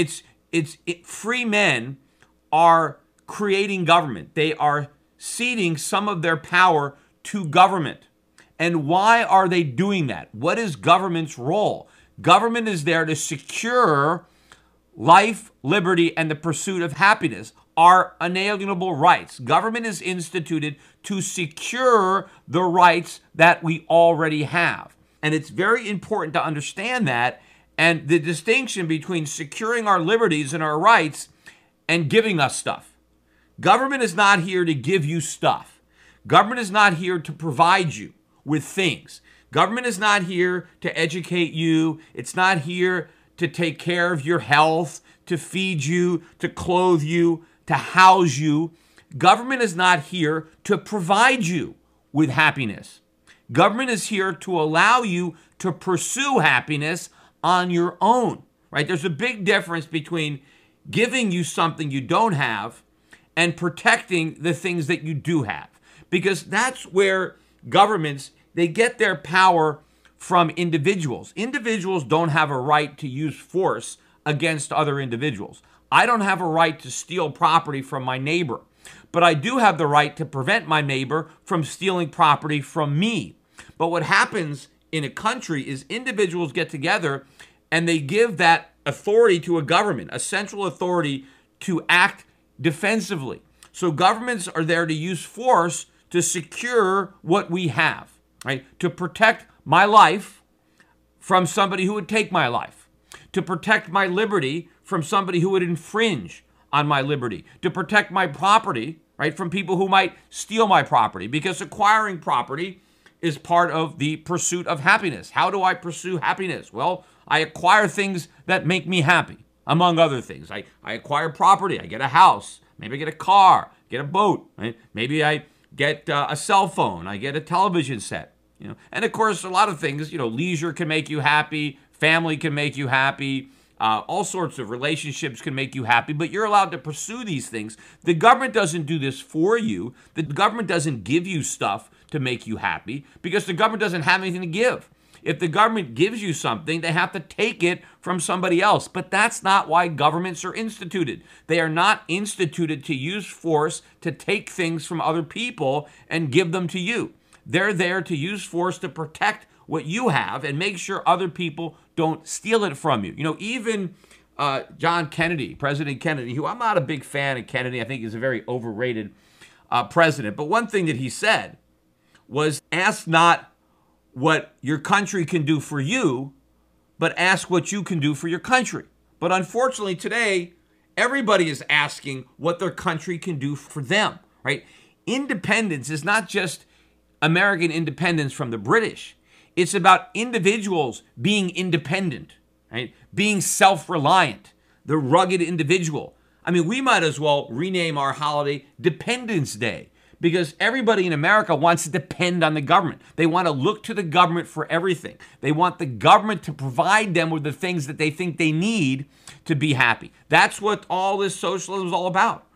Free men are creating government. They are ceding some of their power to government. And why are they doing that? What is government's role? Government is there to secure life, liberty, and the pursuit of happiness, are unalienable rights. Government is instituted to secure the rights that we already have. And it's very important to understand that, and the distinction between securing our liberties and our rights and giving us stuff. Government is not here to give you stuff. Government is not here to provide you with things. Government is not here to educate you. It's not here to take care of your health, to feed you, to clothe you, to house you. Government is not here to provide you with happiness. Government is here to allow you to pursue happiness on your own, right? There's a big difference between giving you something you don't have and protecting the things that you do have, because that's where governments, they get their power from individuals. Individuals don't have a right to use force against other individuals. I don't have a right to steal property from my neighbor, but I do have the right to prevent my neighbor from stealing property from me. But what happens in a country is individuals get together and they give that authority to a government, a central authority to act defensively. So governments are there to use force to secure what we have, right? To protect my life from somebody who would take my life, to protect my liberty from somebody who would infringe on my liberty, to protect my property, right, from people who might steal my property, because acquiring property is part of the pursuit of happiness. How do I pursue happiness? Well, I acquire things that make me happy, among other things. I acquire property. I get a house. Maybe I get a car, get a boat, right? Maybe I get a cell phone. I get a television set. And of course, a lot of things, leisure can make you happy, family can make you happy, all sorts of relationships can make you happy, but you're allowed to pursue these things. The government doesn't do this for you. The government doesn't give you stuff to make you happy because the government doesn't have anything to give. If the government gives you something, they have to take it from somebody else. But that's not why governments are instituted. They are not instituted to use force to take things from other people and give them to you. They're there to use force to protect what you have and make sure other people don't steal it from you. Even John Kennedy, President Kennedy, who I'm not a big fan of Kennedy, I think he's a very overrated president. But one thing that he said was, ask not what your country can do for you, but ask what you can do for your country. But unfortunately today, everybody is asking what their country can do for them, right? Independence is not just American independence from the British. It's about individuals being independent, right? Being self-reliant, the rugged individual. I mean, we might as well rename our holiday Dependence Day, because everybody in America wants to depend on the government. They want to look to the government for everything. They want the government to provide them with the things that they think they need to be happy. That's what all this socialism is all about,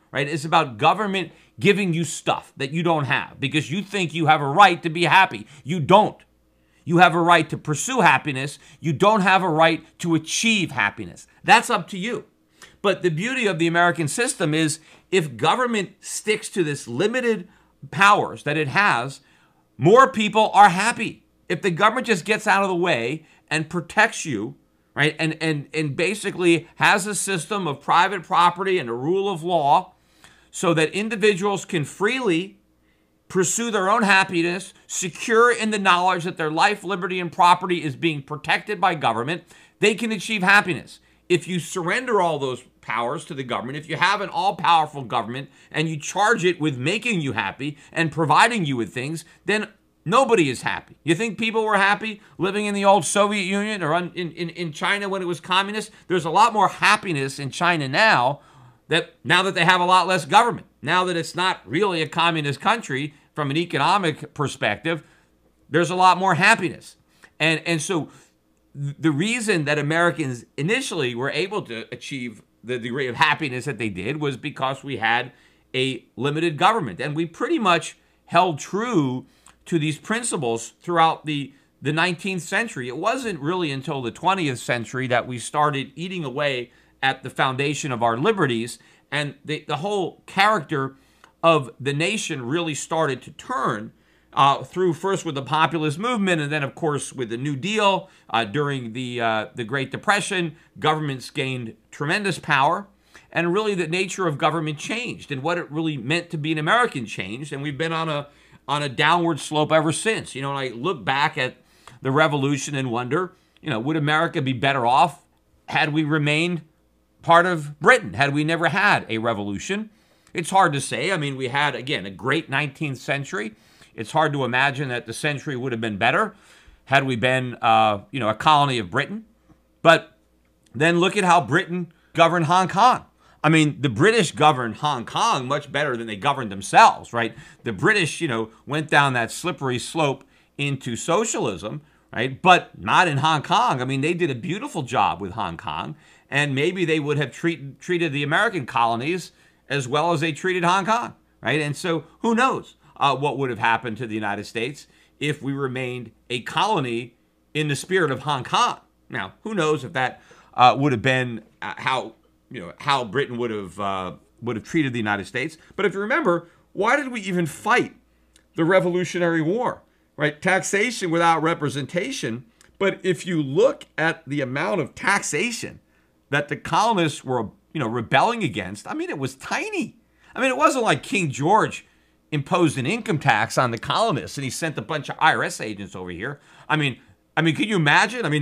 right? It's about government giving you stuff that you don't have because you think you have a right to be happy. You don't. You have a right to pursue happiness. You don't have a right to achieve happiness. That's up to you. But the beauty of the American system is if government sticks to this limited powers that it has, more people are happy. If the government just gets out of the way and protects you, right, and basically has a system of private property and a rule of law so that individuals can freely pursue their own happiness, secure in the knowledge that their life, liberty, and property is being protected by government, they can achieve happiness. If you surrender all those powers to the government, if you have an all-powerful government and you charge it with making you happy and providing you with things, then nobody is happy. You think people were happy living in the old Soviet Union or in China when it was communist? There's a lot more happiness in China now that they have a lot less government. Now that it's not really a communist country from an economic perspective, there's a lot more happiness. And so the reason that Americans initially were able to achieve the degree of happiness that they did was because we had a limited government. And we pretty much held true to these principles throughout the 19th century. It wasn't really until the 20th century that we started eating away at the foundation of our liberties, and the whole character of the nation really started to turn through first with the populist movement, and then, of course, with the New Deal during the Great Depression. Governments gained tremendous power, and really the nature of government changed, and what it really meant to be an American changed, and we've been on a downward slope ever since. You know, when I look back at the revolution and wonder, you know, would America be better off had we remained part of Britain, had we never had a revolution? It's hard to say. I mean, we had, again, a great 19th century. It's hard to imagine that the century would have been better had we been, a colony of Britain. But then look at how Britain governed Hong Kong. I mean, the British governed Hong Kong much better than they governed themselves, right? The British, went down that slippery slope into socialism, right? But not in Hong Kong. I mean, they did a beautiful job with Hong Kong, and maybe they would have treated the American colonies as well as they treated Hong Kong, right? And so who knows what would have happened to the United States if we remained a colony in the spirit of Hong Kong. Now, who knows if that would have been how Britain would have treated the United States. But if you remember, why did we even fight the Revolutionary War, right? Taxation without representation. But if you look at the amount of taxation that the colonists were, rebelling against, I mean, it was tiny. I mean, it wasn't like King George imposed an income tax on the colonists and he sent a bunch of IRS agents over here. I mean, could you imagine? I mean,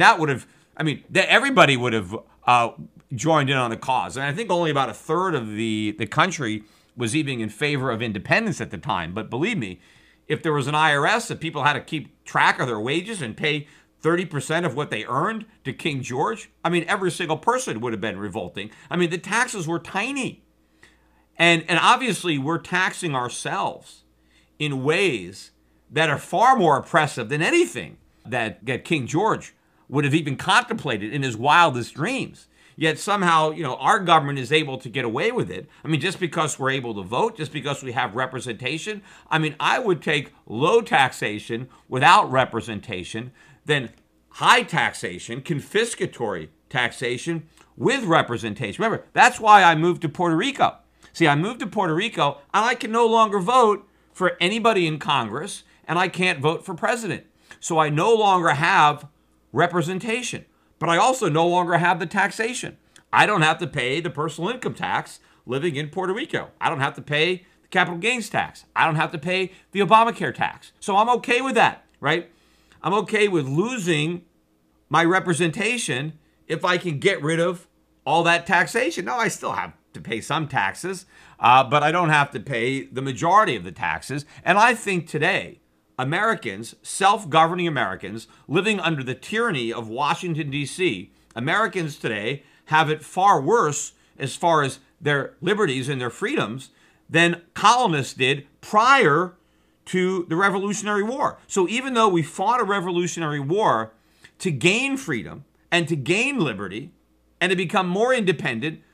everybody would have joined in on the cause. And I think only about a third of the country was even in favor of independence at the time. But believe me, if there was an IRS that people had to keep track of their wages and pay 30% of what they earned to King George, I mean, every single person would have been revolting. I mean, the taxes were tiny. And obviously, we're taxing ourselves in ways that are far more oppressive than anything that King George would have even contemplated in his wildest dreams. Yet somehow, our government is able to get away with it. I mean, just because we're able to vote, just because we have representation. I mean, I would take low taxation without representation than high taxation, confiscatory taxation with representation. Remember, that's why I moved to Puerto Rico. See, I moved to Puerto Rico, and I can no longer vote for anybody in Congress, and I can't vote for president. So I no longer have representation, but I also no longer have the taxation. I don't have to pay the personal income tax living in Puerto Rico. I don't have to pay the capital gains tax. I don't have to pay the Obamacare tax. So I'm okay with that, right? I'm okay with losing my representation if I can get rid of all that taxation. Now, I still have to pay some taxes, but I don't have to pay the majority of the taxes. And I think today, Americans, self-governing Americans, living under the tyranny of Washington, D.C., Americans today have it far worse as far as their liberties and their freedoms than colonists did prior to the Revolutionary War. So even though we fought a Revolutionary War to gain freedom and to gain liberty and to become more independent,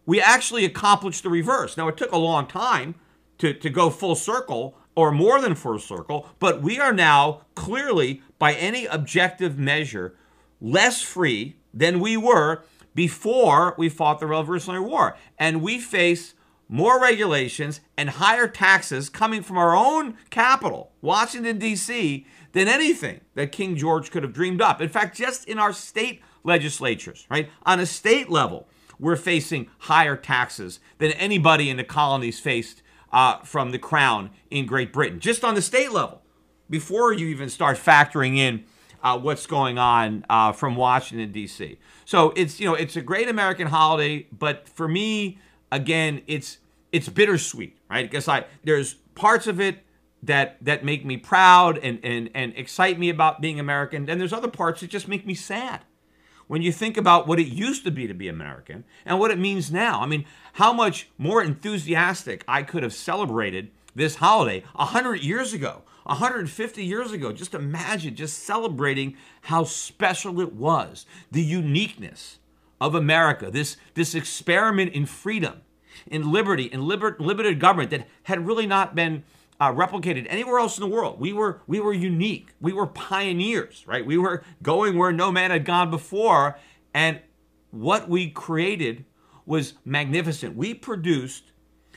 we actually accomplished the reverse. Now, it took a long time to go full circle, or more than full circle, but we are now clearly, by any objective measure, less free than we were before we fought the Revolutionary War. And we face more regulations and higher taxes coming from our own capital, Washington, D.C., than anything that King George could have dreamed up. In fact, just in our state legislatures, right, on a state level, we're facing higher taxes than anybody in the colonies faced from the crown in Great Britain, just on the state level, before you even start factoring in what's going on from Washington, D.C. So it's a great American holiday, but for me, again, it's bittersweet, right? Because there's parts of it that make me proud and excite me about being American, and there's other parts that just make me sad when you think about what it used to be American and what it means now. I mean, how much more enthusiastic I could have celebrated this holiday 100 years ago, 150 years ago. Just imagine just celebrating how special it was, the uniqueness of America, this experiment in freedom, in liberty, in limited government that had really not been replicated anywhere else in the world. We were unique. We were pioneers, right? We were going where no man had gone before, and what we created was magnificent. We produced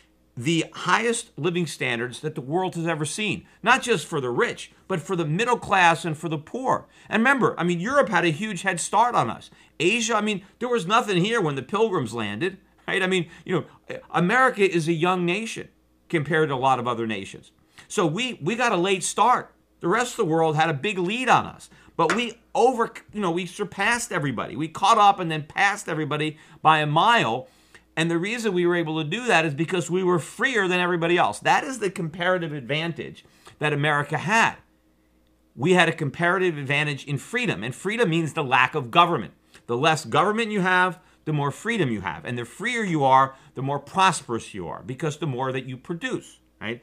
the highest living standards that the world has ever seen, not just for the rich, but for the middle class and for the poor. And remember, I mean, Europe had a huge head start on us. Asia, I mean, there was nothing here when the Pilgrims landed, right? I mean, America is a young nation compared to a lot of other nations. So we got a late start. The rest of the world had a big lead on us. But we surpassed everybody. We caught up and then passed everybody by a mile. And the reason we were able to do that is because we were freer than everybody else. That is the comparative advantage that America had. We had a comparative advantage in freedom. And freedom means the lack of government. The less government you have, the more freedom you have. And the freer you are, the more prosperous you are, because the more that you produce, right?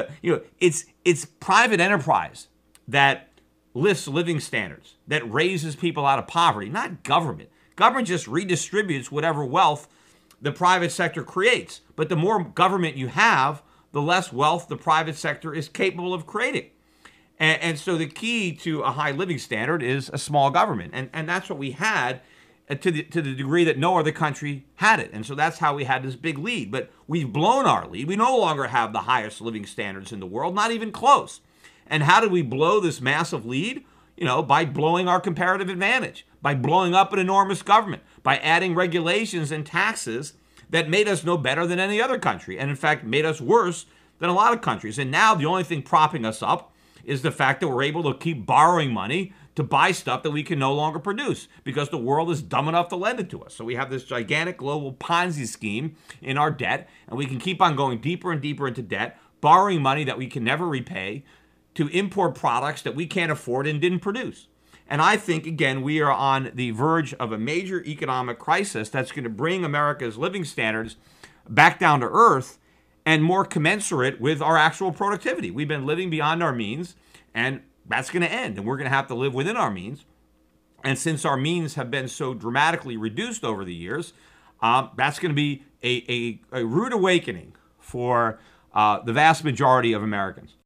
It's private enterprise that lifts living standards, that raises people out of poverty, not government. Government just redistributes whatever wealth the private sector creates. But the more government you have, the less wealth the private sector is capable of creating. And so the key to a high living standard is a small government. And that's what we had to the degree that no other country had it. And so that's how we had this big lead. But we've blown our lead. We no longer have the highest living standards in the world, not even close. And how did we blow this massive lead? By blowing our comparative advantage, by blowing up an enormous government, by adding regulations and taxes that made us no better than any other country, and in fact made us worse than a lot of countries. And now the only thing propping us up is the fact that we're able to keep borrowing money to buy stuff that we can no longer produce because the world is dumb enough to lend it to us. So we have this gigantic global Ponzi scheme in our debt, and we can keep on going deeper and deeper into debt, borrowing money that we can never repay to import products that we can't afford and didn't produce. And I think, again, we are on the verge of a major economic crisis that's going to bring America's living standards back down to earth and more commensurate with our actual productivity. We've been living beyond our means, and that's going to end, and we're going to have to live within our means. And since our means have been so dramatically reduced over the years, that's going to be a rude awakening for the vast majority of Americans.